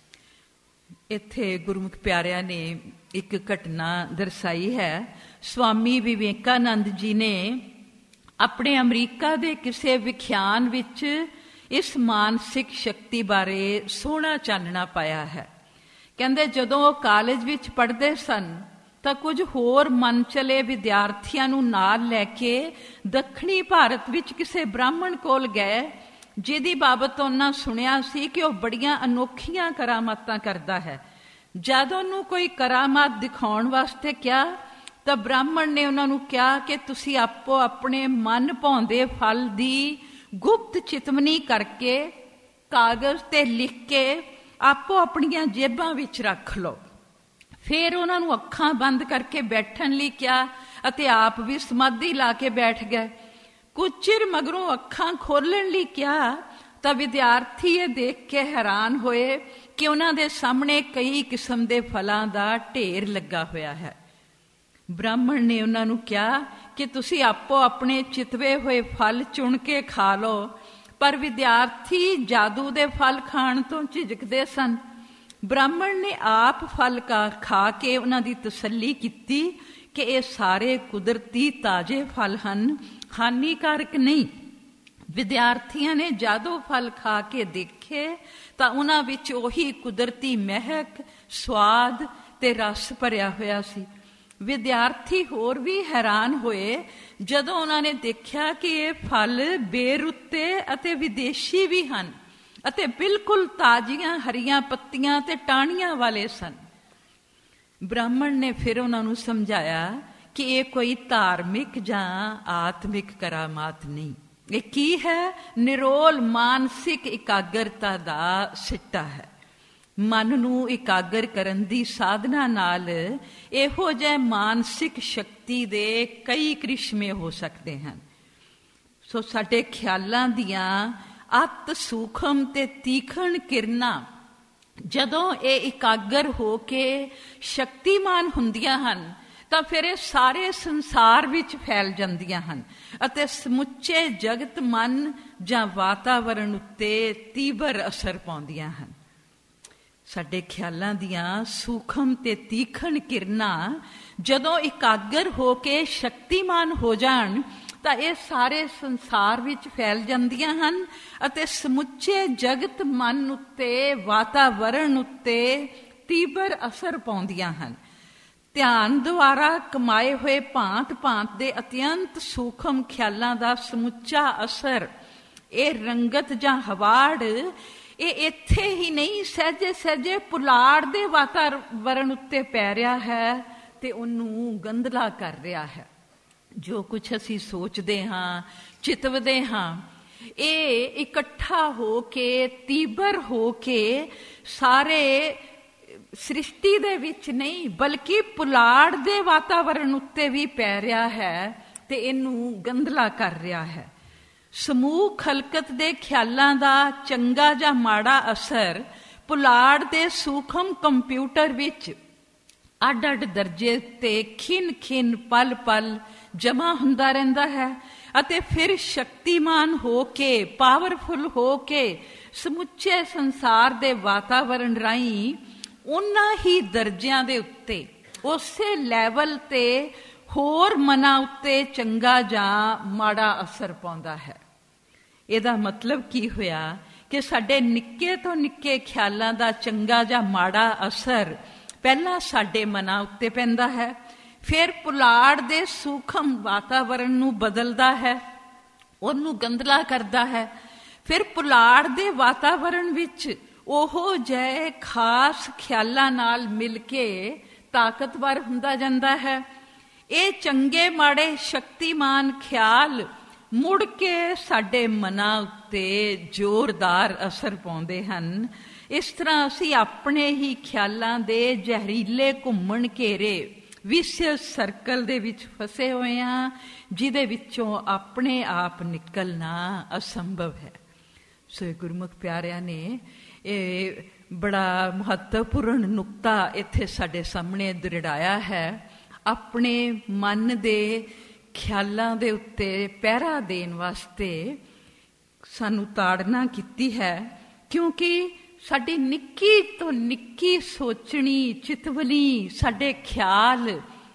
ਇੱਥੇ ਗੁਰਮੁਖ ਪਿਆਰਿਆਂ ਨੇ ਇੱਕ ਘਟਨਾ ਦਰਸਾਈ ਹੈ। ਸਵਾਮੀ ਵਿਵੇਕਾਨੰਦ ਜੀ ਨੇ ਆਪਣੇ ਅਮਰੀਕਾ ਦੇ ਕਿਸੇ ਵਿਖਿਆਨ ਵਿੱਚ ਇਸ ਮਾਨਸਿਕ ਸ਼ਕਤੀ ਬਾਰੇ ਸੋਹਣਾ ਚਾਨਣਾ ਪਾਇਆ ਹੈ। ਕਹਿੰਦੇ ਜਦੋਂ ਉਹ ਕਾਲਜ ਵਿੱਚ ਪੜ੍ਹਦੇ ਸਨ ਤਾਂ ਕੁਝ ਹੋਰ ਮਨ ਚਲੇ ਵਿਦਿਆਰਥੀਆਂ ਨੂੰ ਨਾਲ ਲੈ ਕੇ ਦੱਖਣੀ ਭਾਰਤ ਵਿੱਚ ਕਿਸੇ ਬ੍ਰਾਹਮਣ ਕੋਲ ਗਏ, ਜਿਹਦੀ ਬਾਬਤ ਉਹਨਾਂ ਸੁਣਿਆ ਸੀ ਕਿ ਉਹ ਬੜੀਆਂ ਅਨੋਖੀਆਂ ਕਰਾਮਾਤਾਂ ਕਰਦਾ ਹੈ। ਜਦ ਉਹਨੂੰ ਕੋਈ ਕਰਾਮਾਤ ਦਿਖਾਉਣ ਵਾਸਤੇ ਕਿਹਾ ਤਾਂ ਬ੍ਰਾਹਮਣ ਨੇ ਉਹਨਾਂ ਨੂੰ ਕਿਹਾ ਕਿ ਤੁਸੀਂ ਆਪੋ ਆਪਣੇ ਮਨ ਭਾਉਂਦੇ ਫਲ ਦੀ ਗੁਪਤ ਚਿਤਵਨੀ ਕਰਕੇ ਕਾਗਜ਼ ਤੇ ਲਿਖ ਕੇ ਆਪੋ ਆਪਣੀਆਂ ਜੇਬਾਂ ਵਿੱਚ ਰੱਖ ਲਓ। ਫਿਰ ਉਹਨਾਂ ਨੂੰ ਅੱਖਾਂ ਬੰਦ ਕਰਕੇ ਬੈਠਣ ਲਈ ਕਿਹਾ ਅਤੇ ਆਪ ਵੀ ਸਮਾਧੀ ਲਾ ਕੇ ਬੈਠ ਗਏ। ਕੁਝ ਚਿਰ ਮਗਰੋਂ ਅੱਖਾਂ ਖੋਲਣ ਲਈ ਕਿਹਾ ਤਾਂ ਵਿਦਿਆਰਥੀ ਇਹ ਦੇਖ ਕੇ ਹੈਰਾਨ ਹੋਏ ਕਿ ਉਹਨਾਂ ਦੇ ਸਾਹਮਣੇ ਕਈ ਕਿਸਮ ਦੇ ਫਲਾਂ ਦਾ ਢੇਰ ਲੱਗਾ ਹੋਇਆ ਹੈ। ਬ੍ਰਾਹਮਣ ਨੇ ਉਹਨਾਂ ਨੂੰ ਕਿਹਾ ਕਿ ਤੁਸੀਂ ਆਪੋ ਆਪਣੇ ਚਿਤਵੇ ਹੋਏ ਫਲ ਚੁਣ ਕੇ ਖਾ ਲਓ। ਪਰ ਵਿਦਿਆਰਥੀ ਜਾਦੂ ਦੇ ਫਲ ਖਾਣ ਤੋਂ ਝਿਜਕਦੇ ਸਨ। ਬ੍ਰਾਹਮਣ ਨੇ ਆਪ ਫਲ ਖਾ ਕੇ ਉਹਨਾਂ ਦੀ ਤਸੱਲੀ ਕੀਤੀ ਕਿ ਇਹ ਸਾਰੇ ਕੁਦਰਤੀ ਤਾਜ਼ੇ ਫਲ ਹਨ, ਹਾਨੀਕਾਰਕ ਨਹੀਂ। ਵਿਦਿਆਰਥੀਆਂ ਨੇ ਜਾਦੂ ਫਲ ਖਾ ਕੇ ਦੇਖੇ ਤਾਂ ਉਹਨਾਂ ਵਿੱਚ ਉਹੀ ਕੁਦਰਤੀ ਮਹਿਕ, ਸਵਾਦ ਤੇ ਰਸ ਭਰਿਆ ਹੋਇਆ ਸੀ। ਵਿਦਿਆਰਥੀ ਹੋਰ ਵੀ ਹੈਰਾਨ ਹੋਏ ਜਦੋਂ ਉਹਨਾਂ ਨੇ ਦੇਖਿਆ ਕਿ ਇਹ ਫਲ ਬੇਰੁੱਤੇ ਅਤੇ ਵਿਦੇਸ਼ੀ ਵੀ ਹਨ ਅਤੇ ਬਿਲਕੁਲ ਤਾਜ਼ੀਆਂ ਹਰੀਆਂ ਪੱਤੀਆਂ ਤੇ ਟਾਹਣੀਆਂ ਵਾਲੇ ਸਨ। ਬ੍ਰਾਹਮਣ ਨੇ ਫਿਰ ਉਹਨਾਂ ਨੂੰ ਸਮਝਾਇਆ ਕਿ ਇਹ ਕੋਈ ਧਾਰਮਿਕ ਜਾਂ ਆਤਮਿਕ ਕਰਾਮਾਤ ਨਹੀਂ, ਇਹ ਕੀ ਹੈ? ਨਿਰੋਲ ਮਾਨਸਿਕ ਇਕਾਗਰਤਾ ਦਾ ਸਿੱਟਾ ਹੈ। ਮਨ ਨੂੰ ਇਕਾਗਰ ਕਰਨ ਦੀ ਸਾਧਨਾ ਨਾਲ ਇਹੋ ਜਿਹੇ ਮਾਨਸਿਕ ਸ਼ਕਤੀ ਦੇ ਕਈ ਕ੍ਰਿਸ਼ਮੇ ਹੋ ਸਕਦੇ ਹਨ। ਸੋ ਸਾਡੇ ਖਿਆਲਾਂ ਦੀਆਂ ਅਤ ਸੂਖਮ ਤੇ ਤੀਖਣ ਕਿਰਨਾਂ ਜਦੋਂ ਇਹ ਇਕਾਗਰ ਹੋ ਕੇ ਸ਼ਕਤੀਮਾਨ ਹੁੰਦੀਆਂ ਹਨ ਤਾਂ ਫਿਰ ਇਹ ਸਾਰੇ ਸੰਸਾਰ ਵਿੱਚ ਫੈਲ ਜਾਂਦੀਆਂ ਹਨ ਅਤੇ ਸਮੁੱਚੇ ਜਗਤ, ਮਨ ਜਾਂ ਵਾਤਾਵਰਣ ਉੱਤੇ ਤੀਬਰ ਅਸਰ ਪਾਉਂਦੀਆਂ ਹਨ। ਸਾਡੇ ਖਿਆਲਾਂ ਦੀਆਂ ਸੂਖਮ ਤੇ ਤੀਖਣ ਕਿਰਨਾਂ ਜਦੋਂ ਇਕਾਗਰ ਹੋ ਕੇ ਸ਼ਕਤੀਮਾਨ ਹੋ ਜਾਣ ਤਾਂ ਇਹ ਸਾਰੇ ਸੰਸਾਰ ਵਿੱਚ ਫੈਲ ਜਾਂਦੀਆਂ ਹਨ ਅਤੇ ਸਮੁੱਚੇ ਜਗਤ, ਮਨ ਉੱਤੇ, ਵਾਤਾਵਰਣ ਉੱਤੇ ਤੀਬਰ ਅਸਰ ਪਾਉਂਦੀਆਂ ਹਨ। ਧਿਆਨ ਦੁਆਰਾ ਕਮਾਏ ਹੋਏ ਭਾਂਤ-ਭਾਂਤ ਦੇ ਅਤਿਅੰਤ ਸੂਖਮ ਖਿਆਲਾਂ ਦਾ ਸਮੁੱਚਾ ਅਸਰ, ਇਹ ਰੰਗਤ ਜਾਂ ਹਵਾੜ, ਇਹ ਇੱਥੇ ਹੀ ਨਹੀਂ, ਸਹਿਜੇ ਸਹਿਜੇ ਪੁਲਾੜ ਦੇ ਵਾਤਾਵਰਣ ਉੱਤੇ ਪੈ ਰਿਹਾ ਹੈ ਤੇ ਉਹਨੂੰ ਗੰਧਲਾ ਕਰ ਰਿਹਾ ਹੈ। ਜੋ ਕੁਝ ਅਸੀਂ ਸੋਚਦੇ ਹਾਂ, ਚਿਤਵਦੇ ਹਾਂ, ਇਹ ਇਕੱਠਾ ਹੋ ਕੇ, ਤੀਬਰ ਹੋ ਕੇ ਸਾਰੇ ਸ੍ਰਿਸ਼ਟੀ ਦੇ ਵਿੱਚ ਨਹੀਂ ਬਲਕਿ ਪੁਲਾੜ ਦੇ ਵਾਤਾਵਰਣ ਉੱਤੇ ਵੀ ਪੈ ਰਿਹਾ ਹੈ ਤੇ ਇਹਨੂੰ ਗੰਧਲਾ ਕਰ ਰਿਹਾ ਹੈ। ਸਮੂਹ ਖਲਕਤ ਦੇ ਖਿਆਲਾਂ ਦਾ ਚੰਗਾ ਜਾਂ ਮਾੜਾ ਅਸਰ ਪੁਲਾੜ ਦੇ ਸੂਖਮ ਕੰਪਿਊਟਰ ਵਿੱਚ ਅੱਡ-ਅੱਡ ਦਰਜੇ ਤੇ ਖਿੰਨ-ਖਿੰਨ, ਪਲ-ਪਲ ਜਮਾ ਹੁੰਦਾ ਰਹਿੰਦਾ ਹੈ ਅਤੇ ਫਿਰ ਸ਼ਕਤੀਮਾਨ ਹੋ ਕੇ, ਪਾਵਰਫੁਲ ਹੋ ਕੇ ਸਮੁੱਚੇ ਸੰਸਾਰ ਦੇ ਵਾਤਾਵਰਣ ਰਾਹੀਂ ਉਹਨਾਂ ਹੀ ਦਰਜਿਆਂ ਦੇ ਉੱਤੇ, ਉਸੇ ਲੈਵਲ ਤੇ ਹੋਰ ਮਨਾਂ ਉੱਤੇ ਚੰਗਾ ਜਾਂ ਮਾੜਾ ਅਸਰ ਪਾਉਂਦਾ ਹੈ। ਇਹਦਾ ਮਤਲਬ ਕੀ ਹੋਇਆ ਕਿ ਸਾਡੇ ਨਿੱਕੇ ਤੋਂ ਨਿੱਕੇ ਖਿਆਲਾਂ ਦਾ ਚੰਗਾ ਜਾਂ ਮਾੜਾ ਅਸਰ ਪਹਿਲਾਂ ਸਾਡੇ ਮਨਾਂ ਉੱਤੇ ਪੈਂਦਾ ਹੈ, ਫਿਰ ਪੁਲਾੜ ਦੇ ਸੂਖਮ ਵਾਤਾਵਰਣ ਨੂੰ ਬਦਲਦਾ ਹੈ, ਉਹਨੂੰ ਗੰਧਲਾ ਕਰਦਾ ਹੈ, ਫਿਰ ਪੁਲਾੜ ਦੇ ਵਾਤਾਵਰਣ ਵਿੱਚ ਉਹ ਜਿਹੇ ਖਾਸ ਖਿਆਲਾਂ ਨਾਲ ਮਿਲ ਕੇ ਤਾਕਤਵਰ ਹੁੰਦਾ ਜਾਂਦਾ ਹੈ। ਇਹ ਚੰਗੇ ਮਾੜੇ ਸ਼ਕਤੀਮਾਨ ਖਿਆਲ ਮੁੜ ਕੇ ਸਾਡੇ ਮਨਾਂ ਉੱਤੇ ਜ਼ੋਰਦਾਰ ਅਸਰ ਪਾਉਂਦੇ ਹਨ। ਇਸ ਤਰ੍ਹਾਂ ਅਸੀਂ ਆਪਣੇ ਹੀ ਖਿਆਲਾਂ ਦੇ ਜ਼ਹਿਰੀਲੇ ਘੁੰਮਣ ਘੇਰੇ ਵਿਸਿਅਸ ਸਰਕਲ ਦੇ ਵਿੱਚ ਫਸੇ ਹੋਏ ਹਾਂ, ਜਿਹਦੇ ਵਿੱਚੋਂ ਆਪਣੇ ਆਪ ਨਿਕਲਣਾ ਅਸੰਭਵ ਹੈ। ਸੋ ਗੁਰਮੁਖ ਪਿਆਰਿਆਂ ਨੇ ਇਹ ਬੜਾ ਮਹੱਤਵਪੂਰਨ ਨੁਕਤਾ ਇੱਥੇ ਸਾਡੇ ਸਾਹਮਣੇ ਦ੍ਰਿੜਾਇਆ ਹੈ। ਆਪਣੇ ਮਨ ਦੇ ਖਿਆਲਾਂ ਦੇ ਉੱਤੇ ਪਹਿਰਾ ਦੇਣ ਵਾਸਤੇ ਸਾਨੂੰ ਤਾੜਨਾ ਕੀਤੀ ਹੈ, ਕਿਉਂਕਿ ਸਾਡੀ ਨਿੱਕੀ ਤੋਂ ਨਿੱਕੀ ਸੋਚਣੀ, ਚਿਤਵਨੀ, ਸਾਡੇ ਖਿਆਲ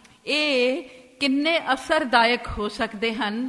ਇਹ ਕਿੰਨੇ ਅਸਰਦਾਇਕ ਹੋ ਸਕਦੇ ਹਨ।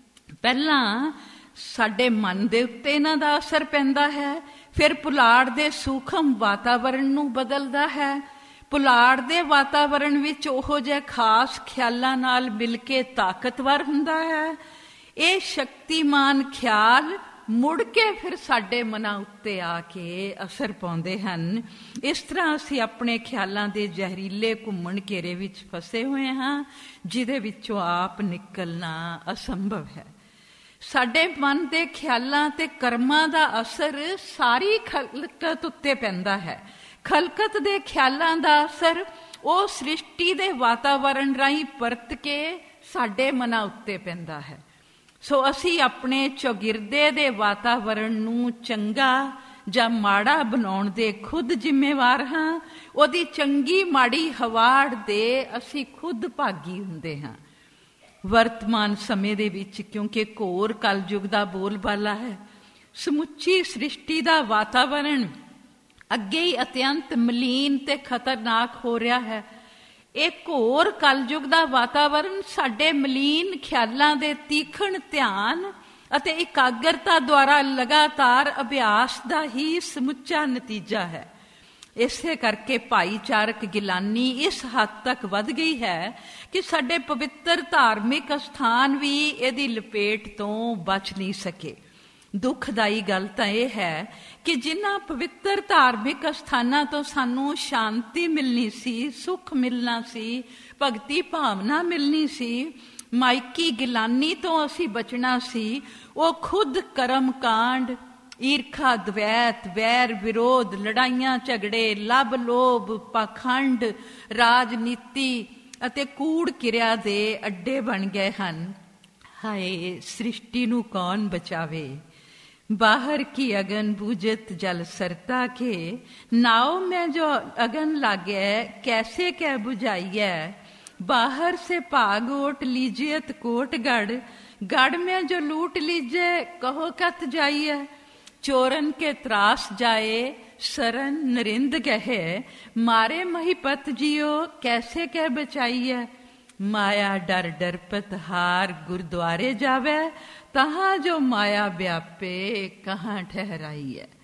ਪਹਿਲਾਂ ਸਾਡੇ ਮਨ ਦੇ ਉੱਤੇ ਇਹਨਾਂ ਦਾ ਅਸਰ ਪੈਂਦਾ ਹੈ, ਫਿਰ ਪੁਲਾੜ ਦੇ ਸੂਖਮ ਵਾਤਾਵਰਣ ਨੂੰ ਬਦਲਦਾ ਹੈ, ਪੁਲਾੜ ਦੇ ਵਾਤਾਵਰਣ ਵਿੱਚ ਉਹੋ ਜਿਹੇ ਖਾਸ ਖਿਆਲਾਂ ਨਾਲ ਮਿਲ ਕੇ ਤਾਕਤਵਰ ਹੁੰਦਾ ਹੈ। ਇਹ ਸ਼ਕਤੀਮਾਨ ਖਿਆਲ ਮੁੜ ਕੇ ਫਿਰ ਸਾਡੇ ਮਨਾਂ ਉੱਤੇ ਆ ਕੇ ਅਸਰ ਪਾਉਂਦੇ ਹਨ। ਇਸ ਤਰ੍ਹਾਂ ਅਸੀਂ ਆਪਣੇ ਖਿਆਲਾਂ ਦੇ ਜ਼ਹਿਰੀਲੇ ਘੁੰਮਣ ਘੇਰੇ ਵਿੱਚ ਫਸੇ ਹੋਏ ਹਾਂ, ਜਿਹਦੇ ਵਿੱਚੋਂ ਆਪ ਨਿਕਲਣਾ ਅਸੰਭਵ ਹੈ। ਸਾਡੇ ਮਨ ਦੇ ਖਿਆਲਾਂ ਤੇ ਕਰਮਾਂ ਦਾ ਅਸਰ ਸਾਰੀ ਖਲਕਤ ਉੱਤੇ ਪੈਂਦਾ ਹੈ। ਖਲਕਤ ਦੇ ਖਿਆਲਾਂ ਦਾ ਅਸਰ ਉਹ ਸ੍ਰਿਸ਼ਟੀ ਦੇ ਵਾਤਾਵਰਣ ਰਾਹੀਂ ਪਰਤ ਕੇ ਸਾਡੇ ਮਨਾਂ ਉੱਤੇ ਪੈਂਦਾ ਹੈ। ਸੋ ਅਸੀਂ ਆਪਣੇ ਚੌਗਿਰਦੇ ਦੇ ਵਾਤਾਵਰਣ ਨੂੰ ਚੰਗਾ ਜਾਂ ਮਾੜਾ ਬਣਾਉਣ ਦੇ ਖੁਦ ਜ਼ਿੰਮੇਵਾਰ ਹਾਂ। ਉਹਦੀ ਚੰਗੀ ਮਾੜੀ ਹਵਾੜ ਦੇ ਅਸੀਂ ਖੁਦ ਭਾਗੀ ਹੁੰਦੇ ਹਾਂ। ਵਰਤਮਾਨ ਸਮੇਂ ਦੇ ਵਿੱਚ ਕਿਉਂਕਿ ਘੋਰ ਕਲਯੁਗ ਦਾ ਬੋਲਬਾਲਾ ਹੈ, ਸਮੁੱਚੀ ਸ੍ਰਿਸ਼ਟੀ ਦਾ ਵਾਤਾਵਰਣ ਅੱਗੇ ਹੀ ਅਤਿਅੰਤ ਮਲੀਨ ਤੇ ਖਤਰਨਾਕ ਹੋ ਰਿਹਾ ਹੈ। ਇਹ ਘੋਰ ਕਲਯੁਗ ਦਾ ਵਾਤਾਵਰਣ ਸਾਡੇ ਮਲੀਨ ਖਿਆਲਾਂ ਦੇ ਤੀਖਣ ਧਿਆਨ ਅਤੇ ਇਕਾਗਰਤਾ ਦੁਆਰਾ ਲਗਾਤਾਰ ਅਭਿਆਸ ਦਾ ਹੀ ਸਮੁੱਚਾ ਨਤੀਜਾ ਹੈ। ਇਸੇ ਕਰਕੇ ਭਾਈਚਾਰਕ ਗਿਲਾਨੀ ਇਸ ਹੱਦ ਤੱਕ ਵੱਧ ਗਈ ਹੈ ਕਿ ਸਾਡੇ ਪਵਿੱਤਰ ਧਾਰਮਿਕ ਅਸਥਾਨ ਵੀ ਇਹਦੀ ਲਪੇਟ ਤੋਂ ਬਚ ਨਹੀਂ ਸਕੇ। ਦੁਖਦਾਈ ਗੱਲ ਤਾਂ ਇਹ ਹੈ ਕਿ ਜਿਨ੍ਹਾਂ ਪਵਿੱਤਰ ਧਾਰਮਿਕ ਅਸਥਾਨਾਂ ਤੋਂ ਸਾਨੂੰ ਸ਼ਾਂਤੀ ਮਿਲਣੀ ਸੀ, ਸੁੱਖ ਮਿਲਣਾ ਸੀ, ਭਗਤੀ ਭਾਵਨਾ ਮਿਲਣੀ ਸੀ, ਮਾਇਕੀ ਗਿਲਾਨੀ ਤੋਂ ਅਸੀਂ ਬਚਣਾ ਸੀ, ਉਹ ਖੁਦ ਕਰਮ ਕਾਂਡ, ਈਰਖਾ, ਦਵੈਤ, ਵੈਰ ਵਿਰੋਧ, ਲੜਾਈਆਂ ਝਗੜੇ, ਲੱਭ ਲੋਭ, ਪਾਖੰਡ, ਰਾਜਨੀਤੀ ਅਤੇ ਕੂੜ ਕਿਰਿਆ ਦੇ ਅੱਡੇ ਬਣ ਗਏ ਹਨ। ਹਾਏ, ਸ੍ਰਿਸ਼ਟੀ ਨੂੰ ਕੌਣ ਬਚਾਵੇ। बाहर की अगन बूझत जल सरता के, नाव में जो अगन लागे कैसे कै बुझाइए। बाहर से भाग ओट लीजियत कोट गढ़, गढ़ में जो लूट लीजिए कहो कत जाइए। चोरन के त्रास जाए सरन नरिंद गहे, मारे महिपत जियो कैसे कै बचाइए। माया डर डरपत हार गुरुद्वारे जावे, तहाँ जो माया व्यापे कहाँ ठहराई है।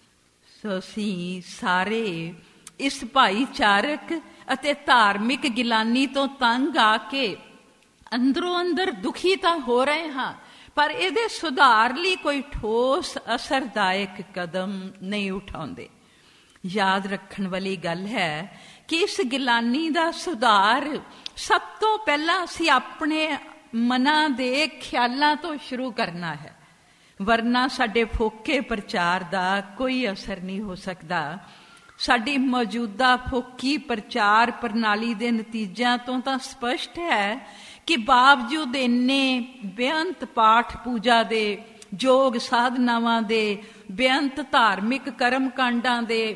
ਸੋ ਅਸੀਂ ਸਾਰੇ ਇਸ ਭਾਈਚਾਰਕ ਅਤੇ ਧਾਰਮਿਕ ਗਿਲਾਨੀ ਤੋਂ ਤੰਗ ਆ ਕੇ ਅੰਦਰੋਂ ਅੰਦਰ ਦੁਖੀ ਤਾਂ ਹੋ ਰਹੇ ਹਾਂ, ਪਰ ਇਹਦੇ ਸੁਧਾਰ ਲਈ ਕੋਈ ਠੋਸ ਅਸਰਦਾਇਕ ਕਦਮ ਨਹੀਂ ਉਠਾਉਂਦੇ। ਯਾਦ ਰੱਖਣ ਵਾਲੀ ਗੱਲ ਹੈ ਕਿ ਇਸ ਗਿਲਾਨੀ ਦਾ ਸੁਧਾਰ ਸਭ ਤੋਂ ਪਹਿਲਾਂ ਅਸੀਂ ਆਪਣੇ ਮਨਾਂ ਦੇ ਖਿਆਲਾਂ ਤੋਂ ਸ਼ੁਰੂ ਕਰਨਾ ਹੈ, ਵਰਨਾ ਸਾਡੇ ਫੋਕੇ ਪ੍ਰਚਾਰ ਦਾ ਕੋਈ ਅਸਰ ਨਹੀਂ ਹੋ ਸਕਦਾ। ਸਾਡੀ ਮੌਜੂਦਾ ਫੋਕੀ ਪ੍ਰਚਾਰ ਪ੍ਰਣਾਲੀ ਦੇ ਨਤੀਜਿਆਂ ਤੋਂ ਤਾਂ ਸਪਸ਼ਟ ਹੈ ਕਿ ਬਾਵਜੂਦ ਇੰਨੇ ਬੇਅੰਤ ਪਾਠ ਪੂਜਾ ਦੇ, ਯੋਗ ਸਾਧਨਾਵਾਂ ਦੇ, ਬੇਅੰਤ ਧਾਰਮਿਕ ਕਰਮ ਕਾਂਡਾਂ ਦੇ,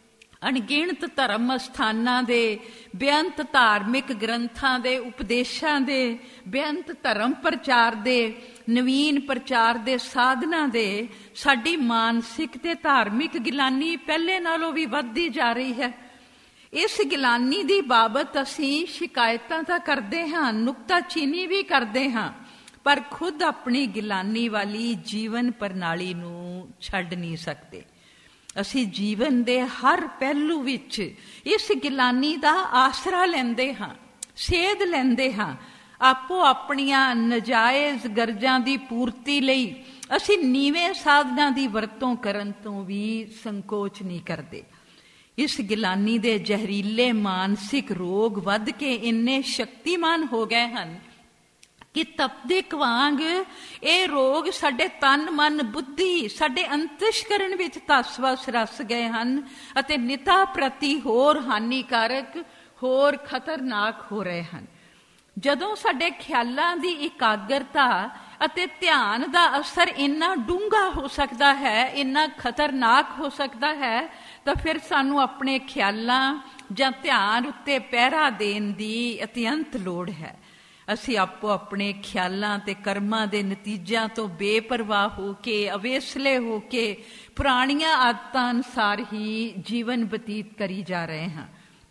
ਅਣਗਿਣਤ ਧਰਮ ਅਸਥਾਨਾਂ ਦੇ, ਬੇਅੰਤ ਧਾਰਮਿਕ ਗ੍ਰੰਥਾਂ ਦੇ ਉਪਦੇਸ਼ਾਂ ਦੇ, ਬੇਅੰਤ ਧਰਮ ਪ੍ਰਚਾਰ ਦੇ, ਨਵੀਨ ਪ੍ਰਚਾਰ ਦੇ ਸਾਧਨਾਂ ਦੇ, ਸਾਡੀ ਮਾਨਸਿਕ ਤੇ ਧਾਰਮਿਕ ਗਿਲਾਨੀ ਪਹਿਲੇ ਨਾਲੋਂ ਵੀ ਵੱਧਦੀ ਜਾ ਰਹੀ ਹੈ। ਇਸ ਗਿਲਾਨੀ ਦੀ ਬਾਬਤ ਅਸੀਂ ਸ਼ਿਕਾਇਤਾਂ ਤਾਂ ਕਰਦੇ ਹਾਂ, ਨੁਕਤਾਚੀਨੀ ਵੀ ਕਰਦੇ ਹਾਂ, ਪਰ ਖੁਦ ਆਪਣੀ ਗਿਲਾਨੀ ਵਾਲੀ ਜੀਵਨ ਪ੍ਰਣਾਲੀ ਨੂੰ ਛੱਡ ਨਹੀਂ ਸਕਦੇ। ਅਸੀਂ ਜੀਵਨ ਦੇ ਹਰ ਪਹਿਲੂ ਵਿੱਚ ਇਸ ਗਿਲਾਨੀ ਦਾ ਆਸਰਾ ਲੈਂਦੇ ਹਾਂ, ਸੇਧ ਲੈਂਦੇ ਹਾਂ। ਆਪੋ ਆਪਣੀਆਂ ਨਜਾਇਜ਼ ਗਰਜਾਂ ਦੀ ਪੂਰਤੀ ਲਈ ਅਸੀਂ ਨੀਵੇਂ ਸਾਧਨਾਂ ਦੀ ਵਰਤੋਂ ਕਰਨ ਤੋਂ ਵੀ ਸੰਕੋਚ ਨਹੀਂ ਕਰਦੇ। ਇਸ ਗਿਲਾਨੀ ਦੇ ਜ਼ਹਿਰੀਲੇ ਮਾਨਸਿਕ ਰੋਗ ਵੱਧ ਕੇ ਇੰਨੇ ਸ਼ਕਤੀਮਾਨ ਹੋ ਗਏ ਹਨ ਕਿ ਤਪਦਿਕ ਵਾਂਗ ਇਹ ਰੋਗ ਸਾਡੇ ਤਨ, ਮਨ, ਬੁੱਧੀ, ਸਾਡੇ ਅੰਤਸ਼ਕਰਣ ਵਿੱਚ ਧਸ-ਵਸ ਰਸ ਗਏ ਹਨ ਅਤੇ ਨਿਤਾ ਪ੍ਰਤੀ ਹੋਰ ਹਾਨੀਕਾਰਕ, ਹੋਰ ਖਤਰਨਾਕ ਹੋ ਰਹੇ ਹਨ। ਜਦੋਂ ਸਾਡੇ ਖਿਆਲਾਂ ਦੀ ਇਕਾਗਰਤਾ ਅਤੇ ਧਿਆਨ ਦਾ ਅਸਰ ਇੰਨਾ ਡੂੰਘਾ ਹੋ ਸਕਦਾ ਹੈ, ਇੰਨਾ ਖਤਰਨਾਕ ਹੋ ਸਕਦਾ ਹੈ, ਤਾਂ ਫਿਰ ਸਾਨੂੰ ਆਪਣੇ ਖਿਆਲਾਂ ਜਾਂ ਧਿਆਨ ਉੱਤੇ ਪਹਿਰਾ ਦੇਣ ਦੀ ਅਤਿਅੰਤ ਲੋੜ ਹੈ। ਅਸੀਂ ਆਪੋ ਆਪਣੇ ਖਿਆਲਾਂ ਤੇ ਕਰਮਾਂ ਦੇ ਨਤੀਜਿਆਂ ਤੋਂ ਬੇਪਰਵਾਹ ਹੋ ਕੇ, ਅਵੇਸਲੇ ਹੋ ਕੇ, ਪੁਰਾਣੀਆਂ ਆਦਤਾਂ ਅਨੁਸਾਰ ਹੀ ਜੀਵਨ ਬਤੀਤ ਕਰੀ ਜਾ ਰਹੇ ਹਾਂ।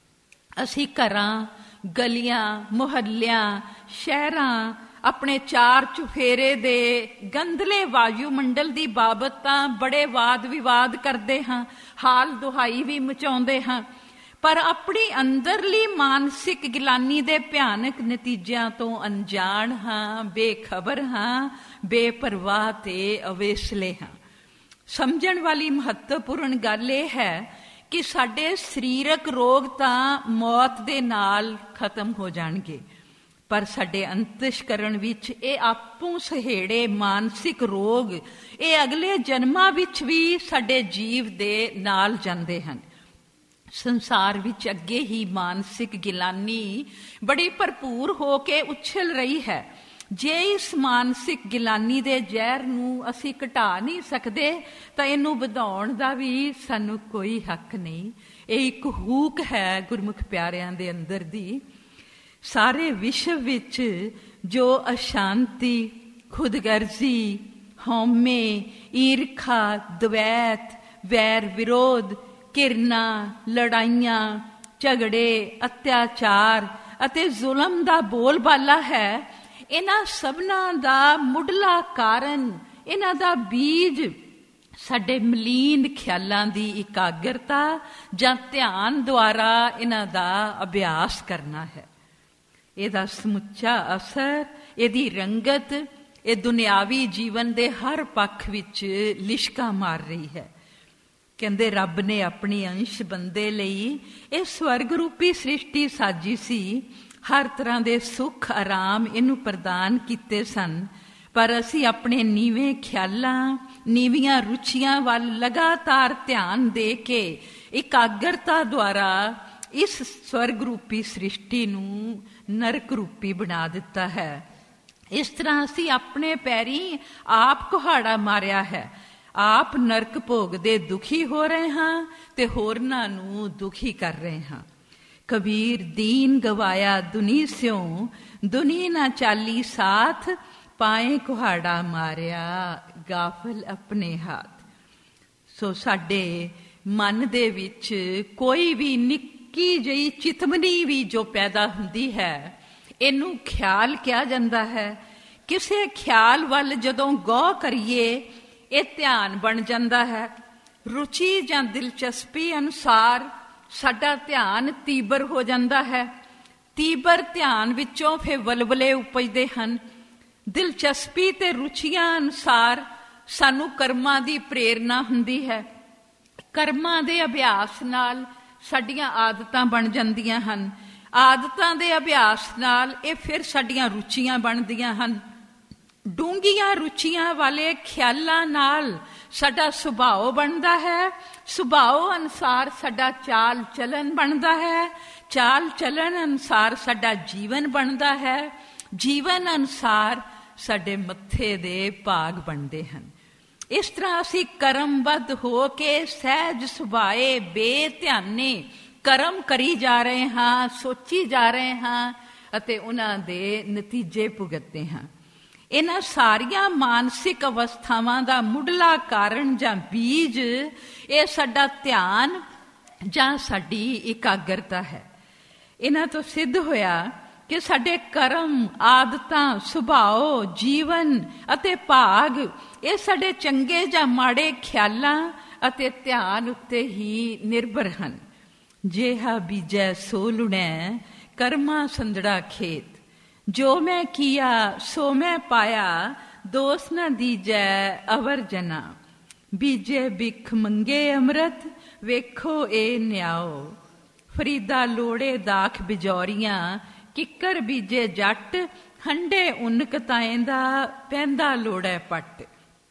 ਅਸੀਂ ਘਰਾਂ, ਗਲੀਆਂ, ਮੁਹੱਲਿਆਂ, ਸ਼ਹਿਰਾਂ, ਆਪਣੇ ਚਾਰ ਚੁਫੇਰੇ ਦੇ ਗੰਧਲੇ ਵਾਯੂਮੰਡਲ ਦੀ ਬਾਬਤ ਤਾਂ ਬੜੇ ਵਾਦ ਵਿਵਾਦ ਕਰਦੇ ਹਾਂ, ਹਾਲ ਦੁਹਾਈ ਵੀ ਮਚਾਉਂਦੇ ਹਾਂ, ਪਰ ਆਪਣੀ ਅੰਦਰਲੀ ਮਾਨਸਿਕ ਗਿਲਾਨੀ ਦੇ ਭਿਆਨਕ ਨਤੀਜਿਆਂ ਤੋਂ ਅਣਜਾਣ ਹਾਂ, ਬੇਖਬਰ ਹਾਂ, ਬੇਪਰਵਾਹ ਤੇ ਅਵੇਸਲੇ ਹਾਂ। ਸਮਝਣ ਵਾਲੀ ਮਹੱਤਵਪੂਰਨ ਗੱਲ ਇਹ ਹੈ ਕਿ ਸਾਡੇ ਸਰੀਰਕ ਰੋਗ ਤਾਂ ਮੌਤ ਦੇ ਨਾਲ ਖਤਮ ਹੋ ਜਾਣਗੇ, ਪਰ ਸਾਡੇ ਅੰਤਸ਼ਕਰਣ ਵਿੱਚ ਇਹ ਆਪੋਂ ਸਹੇੜੇ ਮਾਨਸਿਕ ਰੋਗ ਇਹ ਅਗਲੇ ਜਨਮਾਂ ਵਿੱਚ ਵੀ ਸਾਡੇ ਜੀਵ ਦੇ ਨਾਲ ਜਾਂਦੇ ਹਨ। ਸੰਸਾਰ ਵਿੱਚ ਅੱਗੇ ਹੀ ਮਾਨਸਿਕ ਗਿਲਾਨੀ ਬੜੀ ਭਰਪੂਰ ਹੋ ਕੇ ਉਛਲ ਰਹੀ ਹੈ। ਜੇ ਇਸ ਮਾਨਸਿਕ ਗਿਲਾਨੀ ਦੇ ਜ਼ਹਿਰ ਨੂੰ ਅਸੀਂ ਘਟਾ ਨਹੀਂ ਸਕਦੇ ਤਾਂ ਇਹਨੂੰ ਵਧਾਉਣ ਦਾ ਵੀ ਸਾਨੂੰ ਕੋਈ ਹੱਕ ਨਹੀਂ। ਇਹ ਇੱਕ ਹੂਕ ਹੈ ਗੁਰਮੁਖ ਪਿਆਰਿਆਂ ਦੇ ਅੰਦਰ ਦੀ। ਸਾਰੇ ਵਿਸ਼ਵ ਵਿੱਚ ਜੋ ਅਸ਼ਾਂਤੀ, ਖੁਦਗਰਜ਼ੀ, ਹਉਮੈ, ਈਰਖਾ, ਦਵੈਤ, ਵੈਰ ਵਿਰੋਧ, ਘਿਰਨਾ, ਲੜਾਈਆਂ, ਝਗੜੇ, ਅਤਿਆਚਾਰ ਅਤੇ ਜ਼ੁਲਮ ਦਾ ਬੋਲਬਾਲਾ ਹੈ, ਇਹਨਾਂ ਸਭਨਾਂ ਦਾ ਮੁੱਢਲਾ ਕਾਰਨ, ਇਹਨਾਂ ਦਾ ਬੀਜ ਸਾਡੇ ਮਲੀਨ ਖਿਆਲਾਂ ਦੀ ਇਕਾਗਰਤਾ ਜਾਂ ਧਿਆਨ ਦੁਆਰਾ ਇਹਨਾਂ ਦਾ ਅਭਿਆਸ ਕਰਨਾ ਹੈ। ਇਹਦਾ ਸਮੁੱਚਾ ਅਸਰ, ਇਹਦੀ ਰੰਗਤ ਇਹ ਦੁਨਿਆਵੀ ਜੀਵਨ ਦੇ ਹਰ ਪੱਖ ਵਿੱਚ ਲਿਸ਼ਕਾ ਮਾਰ ਰਹੀ ਹੈ। ਕਹਿੰਦੇ ਰੱਬ ਨੇ ਆਪਣੀ ਅੰਸ਼ ਬੰਦੇ ਲਈ ਇਹ ਸਵਰਗ ਰੂਪੀ ਸ੍ਰਿਸ਼ਟੀ ਸਾਜੀ ਸੀ, ਹਰ ਤਰ੍ਹਾਂ ਦੇ ਸੁੱਖ ਆਰਾਮ ਇਹਨੂੰ ਪ੍ਰਦਾਨ ਕੀਤੇ ਸਨ, ਪਰ ਅਸੀਂ ਆਪਣੇ ਨੀਵੇਂ ਖਿਆਲਾਂ, ਨੀਵੀਆਂ ਰੁਚੀਆਂ ਵੱਲ ਲਗਾਤਾਰ ਧਿਆਨ ਦੇ ਕੇ ਇਕਾਗਰਤਾ ਦੁਆਰਾ ਇਸ ਸਵਰਗ ਰੂਪੀ ਸ੍ਰਿਸ਼ਟੀ ਨੂੰ ਨਰਕ ਰੂਪੀ ਬਣਾ ਦਿੱਤਾ ਹੈ। ਇਸ ਤਰ੍ਹਾਂ ਅਸੀਂ ਆਪਣੇ ਪੈਰੀਂ ਆਪ ਕੁਹਾੜਾ ਮਾਰਿਆ ਹੈ, ਆਪ ਨਰਕ ਭੋਗਦੇ ਦੁਖੀ ਹੋ ਰਹੇ ਹਾਂ ਤੇ ਹੋਰਨਾਂ ਨੂੰ ਦੁਖੀ ਕਰ ਰਹੇ ਹਾਂ। ਕਬੀਰ ਦੀਨ ਗਵਾਇਆ ਦੁਨੀ ਸਿਉ, ਦੁਨੀ ਨਾ ਚਾਲੀ ਸਾਥ, ਪਾਏ ਕੁਹਾੜਾ ਮਾਰਿਆ ਗਾਫਲ ਆਪਣੇ ਹੱਥ। ਸੋ ਸਾਡੇ ਮਨ ਦੇ ਵਿੱਚ ਕੋਈ ਵੀ ਨਿੱਕੀ ਜਿਹੀ ਚਿਤਮਨੀ ਵੀ ਜੋ ਪੈਦਾ ਹੁੰਦੀ ਹੈ, ਇਹਨੂੰ ਖਿਆਲ ਕਿਹਾ ਜਾਂਦਾ ਹੈ। ਕਿਸੇ ਖਿਆਲ ਵੱਲ ਜਦੋਂ ਗੌਰ ਕਰੀਏ ਇਹ ਧਿਆਨ ਬਣ ਜਾਂਦਾ ਹੈ। ਰੁਚੀ ਜਾਂ ਦਿਲਚਸਪੀ ਅਨੁਸਾਰ ਸਾਡਾ ਧਿਆਨ ਤੀਬਰ ਹੋ ਜਾਂਦਾ ਹੈ। ਤੀਬਰ ਧਿਆਨ ਵਿੱਚੋਂ ਫਿਰ ਵਲਵਲੇ ਉਪਜਦੇ ਹਨ। ਦਿਲਚਸਪੀ ਤੇ ਰੁਚੀਆਂ ਅਨੁਸਾਰ ਸਾਨੂੰ ਕਰਮਾਂ ਦੀ ਪ੍ਰੇਰਨਾ ਹੁੰਦੀ ਹੈ। ਕਰਮਾਂ ਦੇ ਅਭਿਆਸ ਨਾਲ ਸਾਡੀਆਂ ਆਦਤਾਂ ਬਣ ਜਾਂਦੀਆਂ ਹਨ। ਆਦਤਾਂ ਦੇ ਅਭਿਆਸ ਨਾਲ ਇਹ ਫਿਰ ਸਾਡੀਆਂ ਰੁਚੀਆਂ ਬਣਦੀਆਂ ਹਨ। ਡੂੰਘੀਆਂ ਰੁਚੀਆਂ ਵਾਲੇ ਖਿਆਲਾਂ ਨਾਲ ਸਾਡਾ ਸੁਭਾਅ ਬਣਦਾ ਹੈ। ਸੁਭਾਅ ਅਨੁਸਾਰ ਸਾਡਾ ਚਾਲ ਚਲਨ ਬਣਦਾ ਹੈ। ਚਾਲ ਚਲਨ ਅਨੁਸਾਰ ਸਾਡਾ ਜੀਵਨ ਬਣਦਾ ਹੈ। ਜੀਵਨ ਅਨੁਸਾਰ ਸਾਡੇ ਮੱਥੇ ਦੇ ਭਾਗ ਬਣਦੇ ਹਨ। ਇਸ ਤਰ੍ਹਾਂ ਅਸੀਂ ਕਰਮਬੱਧ ਹੋ ਕੇ ਸਹਿਜ ਸੁਭਾਏ ਬੇਧਿਆਨੇ ਕਰਮ ਕਰੀ ਜਾ ਰਹੇ ਹਾਂ, ਸੋਚੀ ਜਾ ਰਹੇ ਹਾਂ ਅਤੇ ਉਹਨਾਂ ਦੇ ਨਤੀਜੇ ਭੁਗਤਦੇ ਹਾਂ। ਇਹਨਾਂ ਸਾਰੀਆਂ ਮਾਨਸਿਕ ਅਵਸਥਾਵਾਂ ਦਾ ਮੁੱਢਲਾ ਕਾਰਨ ਜਾਂ ਬੀਜ ਇਹ ਸਾਡਾ ਧਿਆਨ ਜਾਂ ਸਾਡੀ ਇਕਾਗਰਤਾ ਹੈ। ਇਹਨਾਂ ਤੋਂ ਸਿੱਧ ਹੋਇਆ ਕਿ ਸਾਡੇ ਕਰਮ, ਆਦਤਾਂ, ਸੁਭਾਅ, ਜੀਵਨ ਅਤੇ ਭਾਗ ਇਹ ਸਾਡੇ ਚੰਗੇ ਜਾਂ ਮਾੜੇ ਖਿਆਲਾਂ ਅਤੇ ਧਿਆਨ ਉੱਤੇ ਹੀ ਨਿਰਭਰ ਹਨ। ਜਿਹਾ ਬੀਜੈ ਸੋ ਲੁਣੈ, ਕਰਮਾ ਸੰਜੜਾ ਖੇਤ, ਜੋ ਮੈਂ ਕੀਆ ਸੋ ਮੈਂ ਪਾਇਆ, ਦੋਸ ਨਾ ਦੀਜੈ ਅਵਰ ਜਨਾ, ਬੀਜੇ ਬਿਖ ਮੰਗੇ ਅੰਮ੍ਰਿਤ, ਵੇਖੋ ਇਹ ਨਿਆਓ, ਫਰੀਦਾ ਲੋੜੇ ਦਾਖ ਬਿਜੌਰੀਆਂ, ਕਿੱਕਰ ਬੀਜੇ ਜੱਟ, ਹੰਡੇ ਉਨਕ ਤਾਏਂਦਾ, ਪੈਂਦਾ ਲੋੜੈ ਪੱਟ।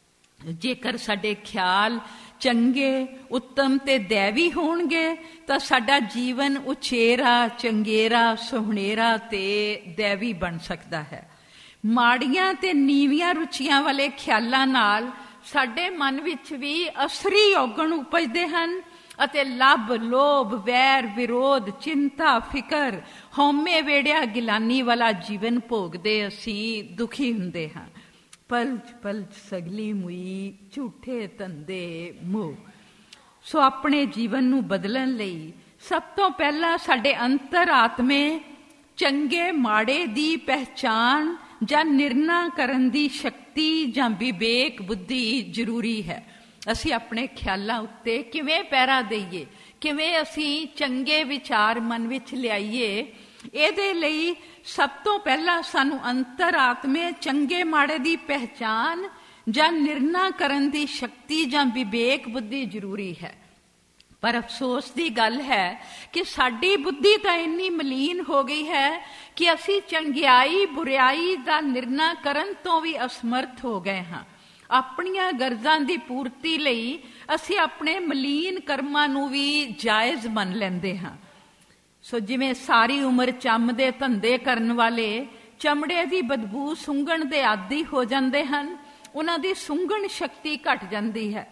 ਜੇਕਰ ਸਾਡੇ ਖਿਆਲ ਚੰਗੇ, ਉੱਤਮ ਤੇ ਦੈਵੀ ਹੋਣਗੇ ਤਾਂ ਸਾਡਾ ਜੀਵਨ ਉਚੇਰਾ, ਚੰਗੇਰਾ, ਸੁਹਣੇਰਾ ਤੇ ਦੈਵੀ ਬਣ ਸਕਦਾ ਹੈ। ਮਾੜੀਆਂ ਤੇ ਨੀਵੀਆਂ ਰੁਚੀਆਂ ਵਾਲੇ ਖਿਆਲਾਂ ਨਾਲ ਸਾਡੇ ਮਨ ਵਿੱਚ ਵੀ ਅਸਰੀ ਔਗਣ ਉਪਜਦੇ ਹਨ ਅਤੇ ਲੱਭ, ਲੋਭ, ਵੈਰ, ਵਿਰੋਧ, ਚਿੰਤਾ, ਫਿਕਰ, ਹਉਮੈ ਵੇੜਿਆ ਗਿਲਾਨੀ ਵਾਲਾ ਜੀਵਨ ਭੋਗਦੇ ਅਸੀਂ ਦੁਖੀ ਹੁੰਦੇ ਹਾਂ। ਪਲਚ ਪਲਚ ਸਗਲੀ ਮੁਈ, ਝੂਠੇ ਧੰਦੇ ਮੋਹ। ਸੋ ਆਪਣੇ ਜੀਵਨ ਨੂੰ ਬਦਲਣ ਲਈ ਸਭ ਤੋਂ ਪਹਿਲਾਂ ਸਾਡੇ ਅੰਤਰ ਆਤਮੇ ਚੰਗੇ ਮਾੜੇ ਦੀ ਪਹਿਚਾਣ ਜਾਂ ਨਿਰਣਾ ਕਰਨ ਦੀ ਸ਼ਕਤੀ ਜਾਂ ਵਿਵੇਕ ਬੁੱਧੀ ਜ਼ਰੂਰੀ ਹੈ। ਅਸੀਂ ਆਪਣੇ ਖਿਆਲਾਂ ਉੱਤੇ ਕਿਵੇਂ ਪਹਿਰਾ ਦਈਏ, ਕਿਵੇਂ ਅਸੀਂ ਚੰਗੇ ਵਿਚਾਰ ਮਨ ਵਿੱਚ ਲਿਆਈਏ, ਇਹਦੇ ਲਈ ਸਭ ਤੋਂ ਪਹਿਲਾਂ ਸਾਨੂੰ ਅੰਤਰ ਆਤਮੇ ਚੰਗੇ ਮਾੜੇ ਦੀ ਪਹਿਚਾਣ ਜਾਂ ਨਿਰਣਾ ਕਰਨ ਦੀ ਸ਼ਕਤੀ ਜਾਂ ਵਿਵੇਕ ਬੁੱਧੀ ਜ਼ਰੂਰੀ ਹੈ। ਪਰ ਅਫਸੋਸ ਦੀ ਗੱਲ ਹੈ ਕਿ ਸਾਡੀ ਬੁੱਧੀ ਤਾਂ ਇੰਨੀ ਮਲੀਨ ਹੋ ਗਈ ਹੈ ਕਿ ਅਸੀਂ ਚੰਗਿਆਈ ਬੁਰਿਆਈ ਦਾ ਨਿਰਣਾ ਕਰਨ ਤੋਂ ਵੀ ਅਸਮਰਥ ਹੋ ਗਏ ਹਾਂ। ਆਪਣੀਆਂ ਗਰਜ਼ਾਂ ਦੀ ਪੂਰਤੀ ਲਈ ਅਸੀਂ ਆਪਣੇ ਮਲੀਨ ਕਰਮਾਂ ਨੂੰ ਵੀ ਜਾਇਜ਼ ਮੰਨ ਲੈਂਦੇ ਹਾਂ। ਸੋ ਜਿਵੇਂ ਸਾਰੀ ਉਮਰ ਚੰਮ ਦੇ ਧੰਦੇ ਕਰਨ ਵਾਲੇ ਚਮੜੇ ਦੀ ਬਦਬੂ ਸੁੰਘਣ ਦੇ ਆਦੀ ਹੋ ਜਾਂਦੇ ਹਨ, ਉਹਨਾਂ ਦੀ ਸੁੰਘਣ ਸ਼ਕਤੀ ਘਟ ਜਾਂਦੀ ਹੈ।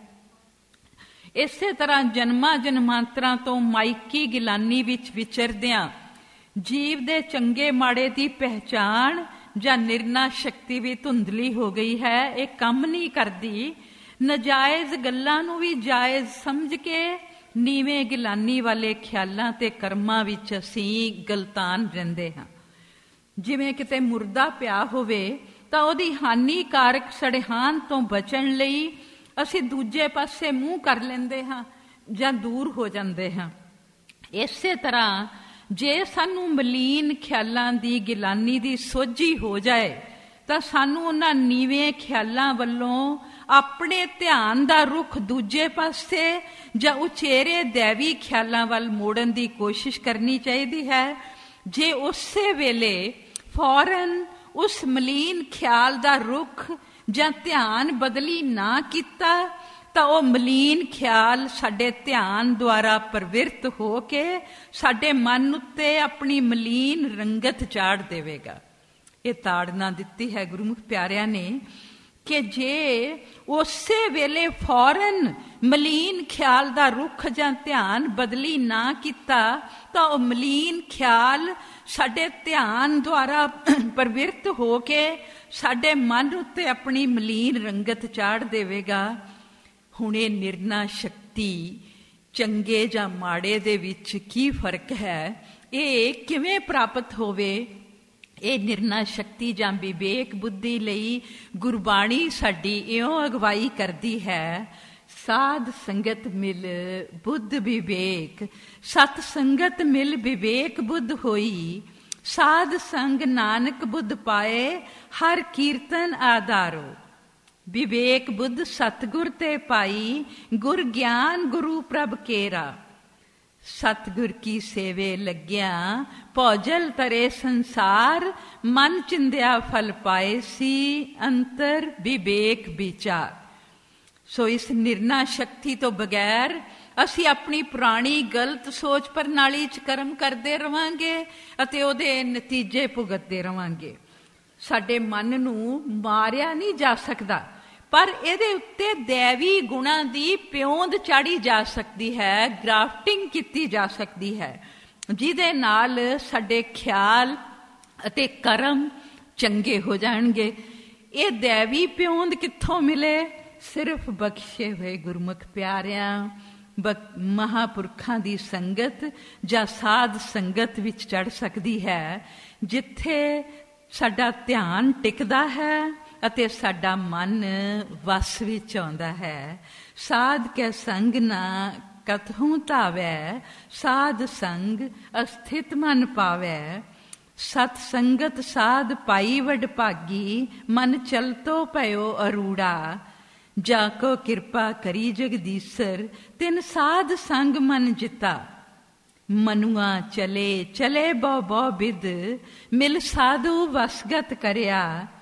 ਇਸੇ ਤਰ੍ਹਾਂ ਜਨਮਾਂ ਜਨਮਾਂਤਰਾਂ ਤੋਂ ਮਾਇਕੀ ਗਿਲਾਨੀ ਵਿੱਚ ਵਿਚਰਦਿਆਂ ਜੀਵ ਦੇ ਚੰਗੇ ਮਾੜੇ ਦੀ ਪਹਿਚਾਣ ਜਾਂ ਨਿਰਣਾ ਸ਼ਕਤੀ ਵੀ ਧੁੰਦਲੀ ਹੋ ਗਈ ਹੈ। ਇਹ ਕੰਮ ਨਹੀਂ ਕਰਦੀ। ਨਜਾਇਜ਼ ਗੱਲਾਂ ਨੂੰ ਵੀ ਜਾਇਜ਼ ਸਮਝ ਕੇ ਨੀਵੇਂ ਗਿਲਾਨੀ ਵਾਲੇ ਖਿਆਲਾਂ ਤੇ ਕਰਮਾਂ ਵਿੱਚ ਅਸੀਂ ਗਲਤਾਨ ਰਹਿੰਦੇ ਹਾਂ। ਜਿਵੇਂ ਕਿਤੇ ਮੁਰਦਾ ਪਿਆ ਹੋਵੇ ਤਾਂ ਉਹਦੀ ਹਾਨੀਕਾਰਕ ਸੜਿਹਾਨ ਤੋਂ ਬਚਣ ਲਈ ਅਸੀਂ ਦੂਜੇ ਪਾਸੇ ਮੂੰਹ ਕਰ ਲੈਂਦੇ ਹਾਂ ਜਾਂ ਦੂਰ ਹੋ ਜਾਂਦੇ ਹਾਂ। ਇਸੇ ਤਰ੍ਹਾਂ ਜੇ ਸਾਨੂੰ ਮਲੀਨ ਖਿਆਲਾਂ ਦੀ ਗਿਲਾਨੀ ਦੀ ਸੋਝੀ ਹੋ ਜਾਏ ਤਾਂ ਸਾਨੂੰ ਉਹਨਾਂ ਨੀਵੇਂ ਖਿਆਲਾਂ ਵੱਲੋਂ ਆਪਣੇ ਧਿਆਨ ਦਾ ਰੁਖ ਦੂਜੇ ਪਾਸੇ ਜਾਂ ਉਚੇਰੇ ਦੈਵੀ ਖਿਆਲਾਂ ਵੱਲ ਮੋੜਨ ਦੀ ਕੋਸ਼ਿਸ਼ ਕਰਨੀ ਚਾਹੀਦੀ ਹੈ। ਜੇ ਉਸੇ ਵੇਲੇ ਫੌਰਨ ਉਸ ਮਲੀਨ ਖਿਆਲ ਦਾ ਰੁਖ ਜਾਂ ਧਿਆਨ ਬਦਲੀ ਨਾ ਕੀਤਾ ਤਾਂ ਉਹ ਮਲੀਨ ਖਿਆਲ ਸਾਡੇ ਧਿਆਨ ਦੁਆਰਾ ਪ੍ਰਵਿਰਤ ਹੋ ਕੇ ਸਾਡੇ ਮਨ ਉੱਤੇ ਆਪਣੀ ਮਲੀਨ ਰੰਗਤ ਚਾੜ ਦੇਵੇਗਾ। ਇਹ ਤਾੜਨਾ ਦਿੱਤੀ ਹੈ ਗੁਰਮੁਖ ਪਿਆਰਿਆਂ ਨੇ ਕਿ ਜੇ ਉਸੇ ਵੇਲੇ ਫੌਰਨ ਮਲੀਨ ਖਿਆਲ ਦਾ ਰੁਖ ਜਾਂ ਧਿਆਨ ਬਦਲੀ ਨਾ ਕੀਤਾ ਤਾਂ ਉਹ ਮਲੀਨ ਖਿਆਲ ਸਾਡੇ ਧਿਆਨ ਦੁਆਰਾ ਪ੍ਰਵਿਰਤ ਹੋ ਕੇ ਸਾਡੇ ਮਨ ਉੱਤੇ ਆਪਣੀ ਮਲੀਨ ਰੰਗਤ ਚਾੜ ਦੇਵੇਗਾ। ਹੁਣ ਇਹ ਨਿਰਣਾ ਸ਼ਕਤੀ ਚੰਗੇ ਜਾਂ ਮਾੜੇ ਦੇ ਵਿੱਚ ਕੀ ਫਰਕ ਹੈ, ਇਹ ਕਿਵੇਂ ਪ੍ਰਾਪਤ ਹੋਵੇ? ਇਹ ਨਿਰਣਾ ਸ਼ਕਤੀ ਜਾਂ ਵਿਵੇਕ ਬੁੱਧੀ ਲਈ ਗੁਰਬਾਣੀ ਸਾਡੀ ਇਉਂ ਅਗਵਾਈ ਕਰਦੀ ਹੈ। ਸਾਧ ਸੰਗਤ ਮਿਲ ਬੁੱਧ ਵਿਵੇਕ, ਸਤ ਸੰਗਤ ਮਿਲ ਵਿਵੇਕ ਬੁੱਧ ਹੋਈ। ਸਾਧ ਸੰਗ ਨਾਨਕ ਬੁੱਧ ਪਾਏ, ਹਰ ਕੀਰਤਨ ਆਧਾਰੋ। ਵਿਵੇਕ ਬੁੱਧ ਸਤਿਗੁਰ ਤੇ ਪਾਈ, ਗੁਰ ਗਿਆਨ ਗੁਰੂ ਪ੍ਰਭ ਕੇਰਾ। ਸਤਿਗੁਰ ਕੀ ਸੇਵੇ ਲੱਗਿਆ, ਭੌਜਲ ਤਰੇ ਸੰਸਾਰ। ਮਨ ਚਿੰਦਿਆ ਫਲ ਪਾਏ ਸੀ, ਅੰਤਰ ਵਿਵੇਕ ਵਿਚਾਰ। ਸੋ ਇਸ ਨਿਰਣਾ ਸ਼ਕਤੀ ਤੋਂ ਬਗੈਰ ਅਸੀਂ ਆਪਣੀ ਪੁਰਾਣੀ ਗਲਤ ਸੋਚ ਪ੍ਰਣਾਲੀ 'ਚ ਕਰਮ ਕਰਦੇ ਰਵਾਂਗੇ ਅਤੇ ਉਹਦੇ ਨਤੀਜੇ ਭੁਗਤਦੇ ਰਵਾਂਗੇ। ਸਾਡੇ ਮਨ ਨੂੰ ਮਾਰਿਆ ਨਹੀਂ ਜਾ ਸਕਦਾ, ਪਰ ਇਹਦੇ ਉੱਤੇ ਦੈਵੀ ਗੁਣਾਂ ਦੀ ਪਿਉਂਦ ਚਾੜੀ ਜਾ ਸਕਦੀ ਹੈ, ਗ੍ਰਾਫਟਿੰਗ ਕੀਤੀ ਜਾ ਸਕਦੀ ਹੈ, ਜਿਹਦੇ ਨਾਲ ਸਾਡੇ ਖਿਆਲ ਅਤੇ ਕਰਮ ਚੰਗੇ ਹੋ ਜਾਣਗੇ। ਇਹ ਦੈਵੀ ਪਿਉਂਦ ਕਿੱਥੋਂ ਮਿਲੇ? ਸਿਰਫ ਬਖਸ਼ੇ ਹੋਏ ਗੁਰਮੁਖ ਪਿਆਰਿਆਂ, ਮਹਾਂਪੁਰਖਾਂ ਦੀ ਸੰਗਤ ਜਾਂ ਸਾਧ ਸੰਗਤ ਵਿੱਚ ਚੜ ਸਕਦੀ ਹੈ, ਜਿੱਥੇ ਸਾਡਾ ਧਿਆਨ ਟਿਕਦਾ ਹੈ ਅਤੇ ਸਾਡਾ ਮਨ ਵਸ ਵਿੱਚ ਆਉਂਦਾ ਹੈ। ਸਾਧ ਕੇ ਸੰਗ ਨਾ ਕਤਹੂ ਧਾਵੈ, ਸਾਧ ਸੰਗ ਅਸਥਿਤ ਮਨ ਪਾਵੈ। ਸਤ ਸੰਗਤ ਸਾਧ ਪਾਈ ਵਡ ਭਾਗੀ, ਮਨ ਚਲਤੋ ਭਇਓ ਅਰੂੜਾ। ਜਾ ਕੋ ਕਿਰਪਾ ਕਰੀ ਜਗਦੀਸਰ, ਤਿਨ ਸਾਧ ਸੰਗ ਮਨ ਜਿਤਾ। ਮਨੁਆ ਚਲੇ ਚਲੇ ਬਹੁ ਬਹੁ ਬਿਦ, ਮਿਲ ਸਾਧੂ ਵਸਗਤ ਕਰਿਆ।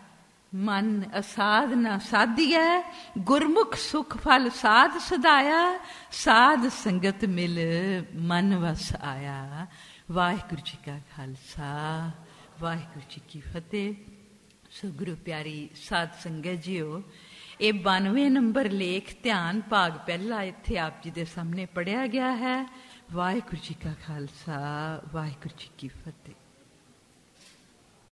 ਮਨ ਅਸਾਧ ਨਾ ਸਾਧੀਐ, ਗੁਰਮੁਖ ਸੁਖ ਫਲ ਸਾਧ ਸਦਾਇਆ। ਸਾਧ ਸੰਗਤ ਮਿਲ ਮਨ ਵਸ ਆਇਆ। ਵਾਹਿਗੁਰੂ ਜੀ ਕਾ ਖਾਲਸਾ, ਵਾਹਿਗੁਰੂ ਜੀ ਕੀ ਫਤਿਹ। ਸੋ ਗੁਰੂ ਪਿਆਰੀ ਸਾਧ ਸੰਗਤ ਜੀਓ, ਇਹ 92 ਨੰਬਰ ਲੇਖ ਧਿਆਨ ਭਾਗ ਪਹਿਲਾ ਇੱਥੇ ਆਪ ਜੀ ਦੇ ਸਾਹਮਣੇ ਪੜ੍ਹਿਆ ਗਿਆ ਹੈ। ਵਾਹਿਗੁਰੂ ਜੀ ਕਾ ਖਾਲਸਾ, ਵਾਹਿਗੁਰੂ ਜੀ ਕੀ ਫਤਿਹ।